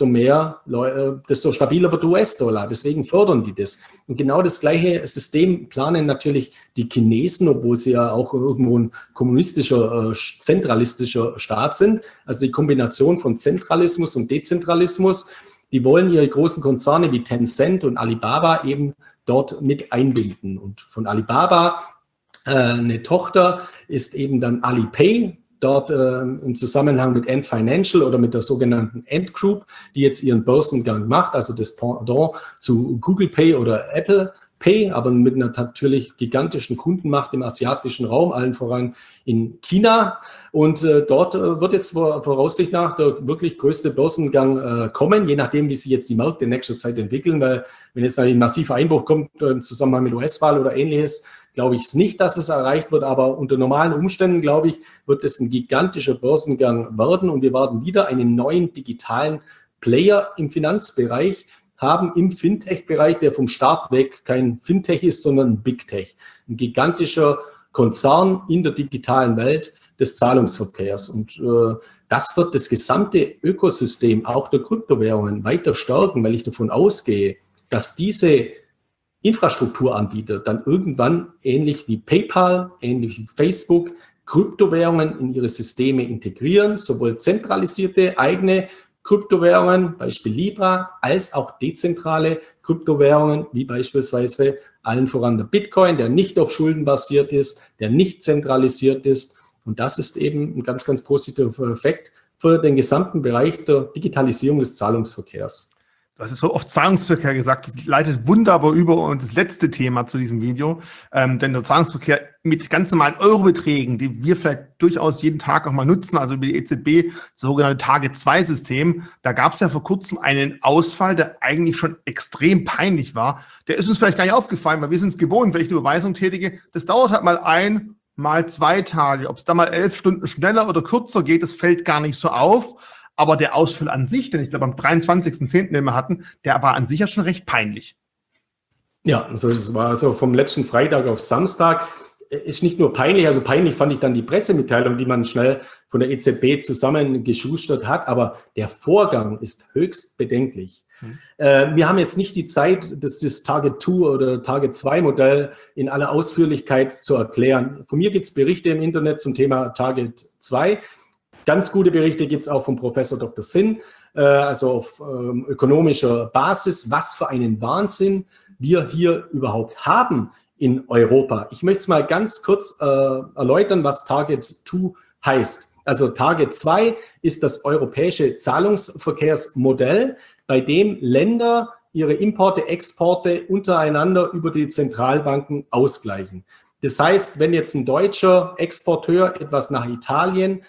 stabiler wird der US-Dollar. Deswegen fördern die das. Und genau das gleiche System planen natürlich die Chinesen, obwohl sie ja auch irgendwo ein kommunistischer, zentralistischer Staat sind. Also die Kombination von Zentralismus und Dezentralismus. Die wollen ihre großen Konzerne wie Tencent und Alibaba eben dort mit einbinden. Und von Alibaba eine Tochter ist eben dann Alipay, dort im Zusammenhang mit Ant Financial oder mit der sogenannten Ant Group, die jetzt ihren Börsengang macht, also das Pendant zu Google Pay oder Apple Pay, aber mit einer natürlich gigantischen Kundenmacht im asiatischen Raum, allen voran in China. Und dort wird jetzt Voraussicht nach der wirklich größte Börsengang kommen, je nachdem, wie sich jetzt die Märkte in nächster Zeit entwickeln, weil wenn jetzt ein massiver Einbruch kommt im Zusammenhang mit US-Wahl oder ähnliches, glaube ich nicht, dass es erreicht wird, aber unter normalen Umständen, glaube ich, wird es ein gigantischer Börsengang werden und wir werden wieder einen neuen digitalen Player im Finanzbereich haben, im Fintech-Bereich, der vom Start weg kein Fintech ist, sondern ein Big Tech. Ein gigantischer Konzern in der digitalen Welt des Zahlungsverkehrs. Und das wird das gesamte Ökosystem, auch der Kryptowährungen, weiter stärken, weil ich davon ausgehe, dass diese Infrastrukturanbieter dann irgendwann ähnlich wie PayPal, ähnlich wie Facebook, Kryptowährungen in ihre Systeme integrieren, sowohl zentralisierte eigene Kryptowährungen, Beispiel Libra, als auch dezentrale Kryptowährungen, wie beispielsweise allen voran der Bitcoin, der nicht auf Schulden basiert ist, der nicht zentralisiert ist. Und das ist eben ein ganz, ganz positiver Effekt für den gesamten Bereich der Digitalisierung des Zahlungsverkehrs. Du hast es so oft Zahlungsverkehr gesagt, das leitet wunderbar über und das letzte Thema zu diesem Video, denn der Zahlungsverkehr mit ganz normalen Eurobeträgen, die wir vielleicht durchaus jeden Tag auch mal nutzen, also über die EZB, das sogenannte Target-2-System, da gab es ja vor kurzem einen Ausfall, der eigentlich schon extrem peinlich war. Der ist uns vielleicht gar nicht aufgefallen, weil wir sind es gewohnt, wenn ich eine Überweisung tätige, das dauert halt mal 2 Tage. Ob es da mal 11 Stunden schneller oder kürzer geht, das fällt gar nicht so auf. Aber der Ausfall an sich, den ich glaube am 23.10. den wir hatten, der war an sich ja schon recht peinlich. Ja, also es war also vom letzten Freitag auf Samstag. Ist nicht nur peinlich, also peinlich fand ich dann die Pressemitteilung, die man schnell von der EZB zusammengeschustert hat, aber der Vorgang ist höchst bedenklich. Wir haben jetzt nicht die Zeit, das Target 2 oder Target 2 Modell in aller Ausführlichkeit zu erklären. Von mir gibt es Berichte im Internet zum Thema Target 2. Ganz gute Berichte gibt es auch vom Professor Dr. Sinn, also auf ökonomischer Basis, was für einen Wahnsinn wir hier überhaupt haben in Europa. Ich möchte es mal ganz kurz erläutern, was Target 2 heißt. Also Target 2 ist das europäische Zahlungsverkehrsmodell, bei dem Länder ihre Importe, Exporte untereinander über die Zentralbanken ausgleichen. Das heißt, wenn jetzt ein deutscher Exporteur etwas nach Italien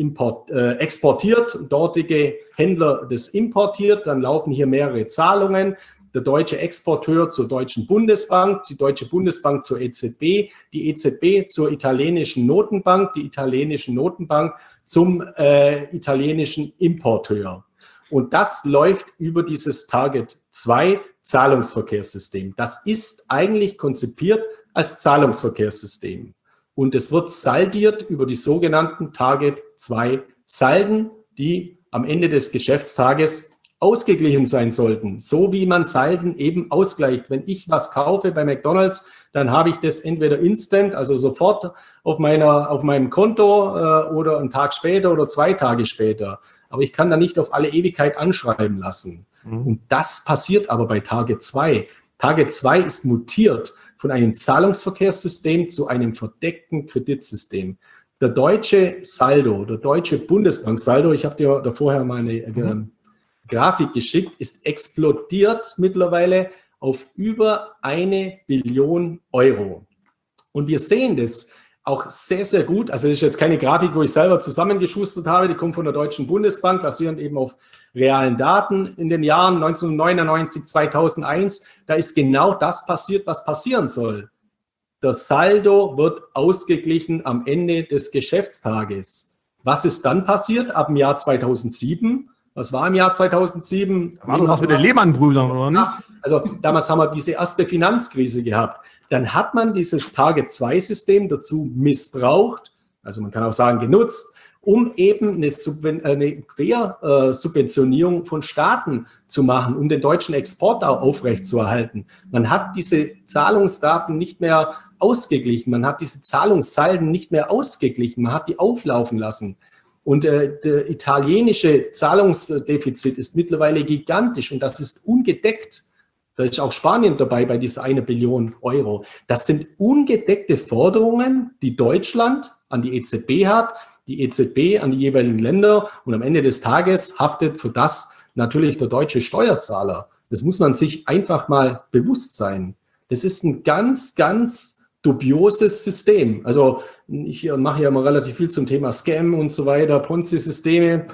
exportiert, dortige Händler das importiert, dann laufen hier mehrere Zahlungen. Der deutsche Exporteur zur Deutschen Bundesbank, die Deutsche Bundesbank zur EZB, die EZB zur italienischen Notenbank, die italienische Notenbank zum italienischen Importeur. Und das läuft über dieses Target 2 Zahlungsverkehrssystem. Das ist eigentlich konzipiert als Zahlungsverkehrssystem. Und es wird saldiert über die sogenannten Target 2 Salden, die am Ende des Geschäftstages ausgeglichen sein sollten. So wie man Salden eben ausgleicht. Wenn ich was kaufe bei McDonald's, dann habe ich das entweder instant, also sofort auf meinem Konto oder einen Tag später oder 2 Tage später. Aber ich kann da nicht auf alle Ewigkeit anschreiben lassen. Und das passiert aber bei Target 2. Target 2 ist mutiert von einem Zahlungsverkehrssystem zu einem verdeckten Kreditsystem. Der deutsche Saldo, der deutsche Bundesbanksaldo, ich habe dir da vorher mal eine Grafik geschickt, ist explodiert mittlerweile auf über 1 Billion Euro. Und wir sehen das auch sehr, sehr gut. Also das ist jetzt keine Grafik, wo ich selber zusammengeschustert habe, die kommt von der Deutschen Bundesbank, basierend eben auf realen Daten in den Jahren 1999, 2001. Da ist genau das passiert, was passieren soll. Der Saldo wird ausgeglichen am Ende des Geschäftstages. Was ist dann passiert ab dem Jahr 2007? Was war im Jahr 2007? War das was mit den Lehmann-Brüdern, oder nicht? Also damals haben wir diese erste Finanzkrise gehabt. Dann hat man dieses Target-2-System dazu missbraucht, also man kann auch sagen genutzt, um eben eine Quersubventionierung von Staaten zu machen, um den deutschen Export auch aufrechtzuerhalten. Man hat diese Zahlungsdaten nicht mehr ausgeglichen, man hat diese Zahlungssalden nicht mehr ausgeglichen, man hat die auflaufen lassen. Und der italienische Zahlungsdefizit ist mittlerweile gigantisch und das ist ungedeckt. Da ist auch Spanien dabei bei dieser 1 Billion Euro. Das sind ungedeckte Forderungen, die Deutschland an die EZB hat, die EZB an die jeweiligen Länder und am Ende des Tages haftet für das natürlich der deutsche Steuerzahler. Das muss man sich einfach mal bewusst sein. Das ist ein ganz, ganz dubioses System. Also ich mache ja immer relativ viel zum Thema Scam und so weiter, Ponzi-Systeme.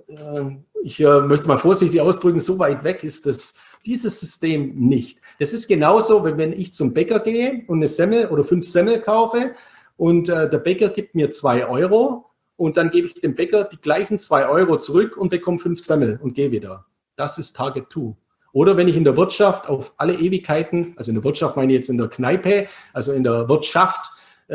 Ich möchte es mal vorsichtig ausdrücken, so weit weg ist dieses System nicht. Das ist genauso, wenn ich zum Bäcker gehe und eine Semmel oder 5 Semmel kaufe und der Bäcker gibt mir 2 Euro und dann gebe ich dem Bäcker die gleichen 2 Euro zurück und bekomme 5 Semmel und gehe wieder. Das ist Target 2. Oder wenn ich in der Wirtschaft auf alle Ewigkeiten, also in der Wirtschaft meine ich jetzt in der Kneipe, also in der Wirtschaft,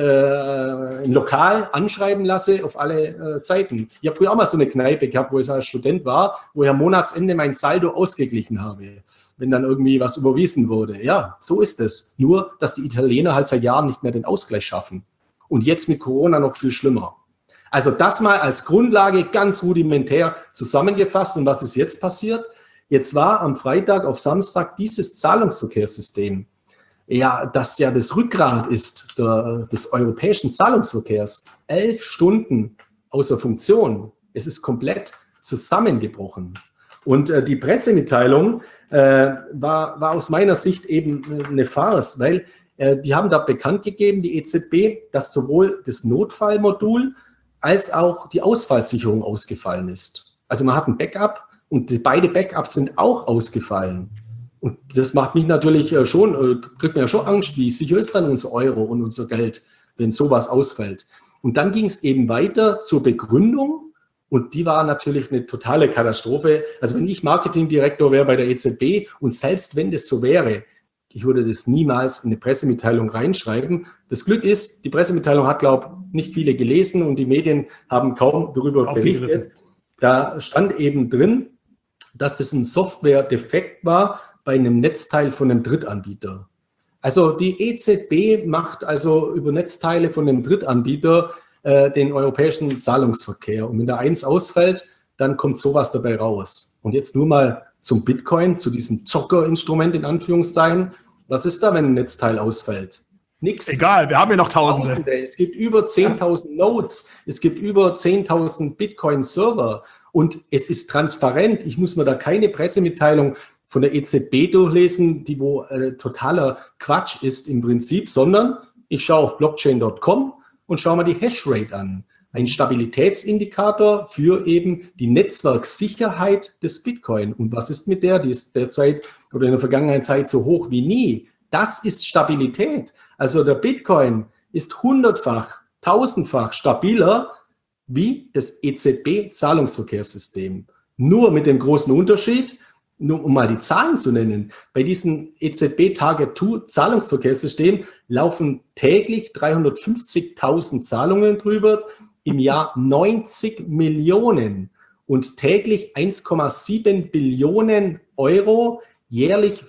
ein Lokal anschreiben lasse auf alle Zeiten. Ich habe früher auch mal so eine Kneipe gehabt, wo ich als Student war, wo ich am Monatsende mein Saldo ausgeglichen habe, wenn dann irgendwie was überwiesen wurde. Ja, so ist es. Nur, dass die Italiener halt seit Jahren nicht mehr den Ausgleich schaffen. Und jetzt mit Corona noch viel schlimmer. Also das mal als Grundlage ganz rudimentär zusammengefasst. Und was ist jetzt passiert? Jetzt war am Freitag auf Samstag dieses Zahlungsverkehrssystem, ja, das ja das Rückgrat ist des europäischen Zahlungsverkehrs, 11 Stunden außer Funktion. Es ist komplett zusammengebrochen. Und die Pressemitteilung war aus meiner Sicht eben eine Farce, weil die haben da bekannt gegeben, die EZB, dass sowohl das Notfallmodul als auch die Ausfallsicherung ausgefallen ist. Also man hat ein Backup und beide Backups sind auch ausgefallen. Und das macht mich natürlich schon, kriegt mir ja schon Angst, wie sicher ist dann unser Euro und unser Geld, wenn sowas ausfällt. Und dann ging es eben weiter zur Begründung und die war natürlich eine totale Katastrophe. Also wenn ich Marketingdirektor wäre bei der EZB und selbst wenn das so wäre, ich würde das niemals in eine Pressemitteilung reinschreiben. Das Glück ist, die Pressemitteilung hat, glaube ich, nicht viele gelesen und die Medien haben kaum darüber berichtet. Da stand eben drin, dass das ein Software-Defekt war bei einem Netzteil von einem Drittanbieter. Also die EZB macht also über Netzteile von einem Drittanbieter den europäischen Zahlungsverkehr. Und wenn da eins ausfällt, dann kommt sowas dabei raus. Und jetzt nur mal zum Bitcoin, zu diesem Zockerinstrument in Anführungszeichen. Was ist da, wenn ein Netzteil ausfällt? Nix. Egal, wir haben ja noch Tausende. Es gibt über 10.000 Nodes, es gibt über 10.000 Bitcoin-Server und es ist transparent. Ich muss mir da keine Pressemitteilung von der EZB durchlesen, die wo totaler Quatsch ist im Prinzip, sondern ich schaue auf blockchain.com und schaue mir die Hashrate an. Ein Stabilitätsindikator für eben die Netzwerksicherheit des Bitcoin. Und was ist mit der? Die ist derzeit oder in der vergangenen Zeit so hoch wie nie. Das ist Stabilität. Also der Bitcoin ist 100-fach, 1000-fach stabiler wie das EZB-Zahlungsverkehrssystem. Nur mit dem großen Unterschied, nur um mal die Zahlen zu nennen, bei diesem EZB Target 2 Zahlungsverkehrssystem laufen täglich 350.000 Zahlungen drüber, im Jahr 90 Millionen und täglich 1,7 Billionen Euro, jährlich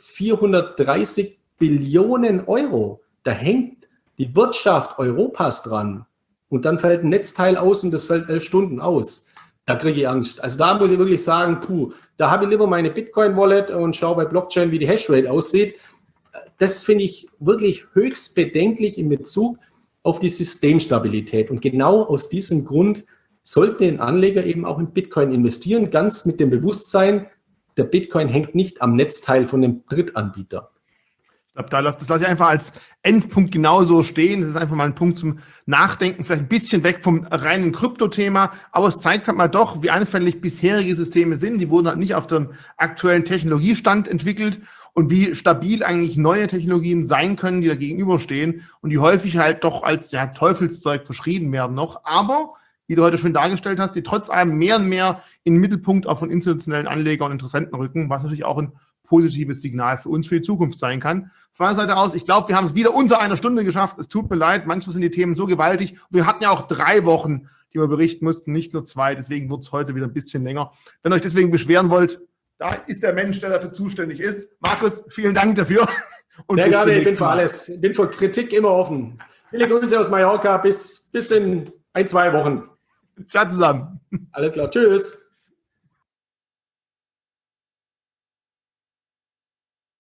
430 Billionen Euro. Da hängt die Wirtschaft Europas dran und dann fällt ein Netzteil aus und das fällt 11 Stunden aus. Da kriege ich Angst. Also da muss ich wirklich sagen, da habe ich lieber meine Bitcoin-Wallet und schaue bei Blockchain, wie die Hashrate aussieht. Das finde ich wirklich höchst bedenklich in Bezug auf die Systemstabilität. Und genau aus diesem Grund sollte ein Anleger eben auch in Bitcoin investieren, ganz mit dem Bewusstsein, der Bitcoin hängt nicht am Netzteil von einem Drittanbieter. Ich glaube, das lasse ich einfach als Endpunkt genauso stehen. Das ist einfach mal ein Punkt zum Nachdenken, vielleicht ein bisschen weg vom reinen Kryptothema, aber es zeigt halt mal doch, wie anfällig bisherige Systeme sind. Die wurden halt nicht auf dem aktuellen Technologiestand entwickelt und wie stabil eigentlich neue Technologien sein können, die da gegenüberstehen und die häufig halt doch als Teufelszeug verschrien werden noch. Aber, wie du heute schon dargestellt hast, die trotz allem mehr und mehr in den Mittelpunkt auch von institutionellen Anlegern und Interessenten rücken, was natürlich auch ein positives Signal für uns, für die Zukunft sein kann. Von meiner Seite aus, ich glaube, wir haben es wieder unter einer Stunde geschafft. Es tut mir leid, manchmal sind die Themen so gewaltig. Wir hatten ja auch 3 Wochen, die wir berichten mussten, nicht nur 2. Deswegen wird es heute wieder ein bisschen länger. Wenn ihr euch deswegen beschweren wollt, da ist der Mensch, der dafür zuständig ist. Markus, vielen Dank dafür. Und sehr gerne, ich bin für alles. Ich bin für Kritik immer offen. Viele Grüße aus Mallorca. Bis in 1-2 Wochen. Ciao zusammen. Alles klar, tschüss.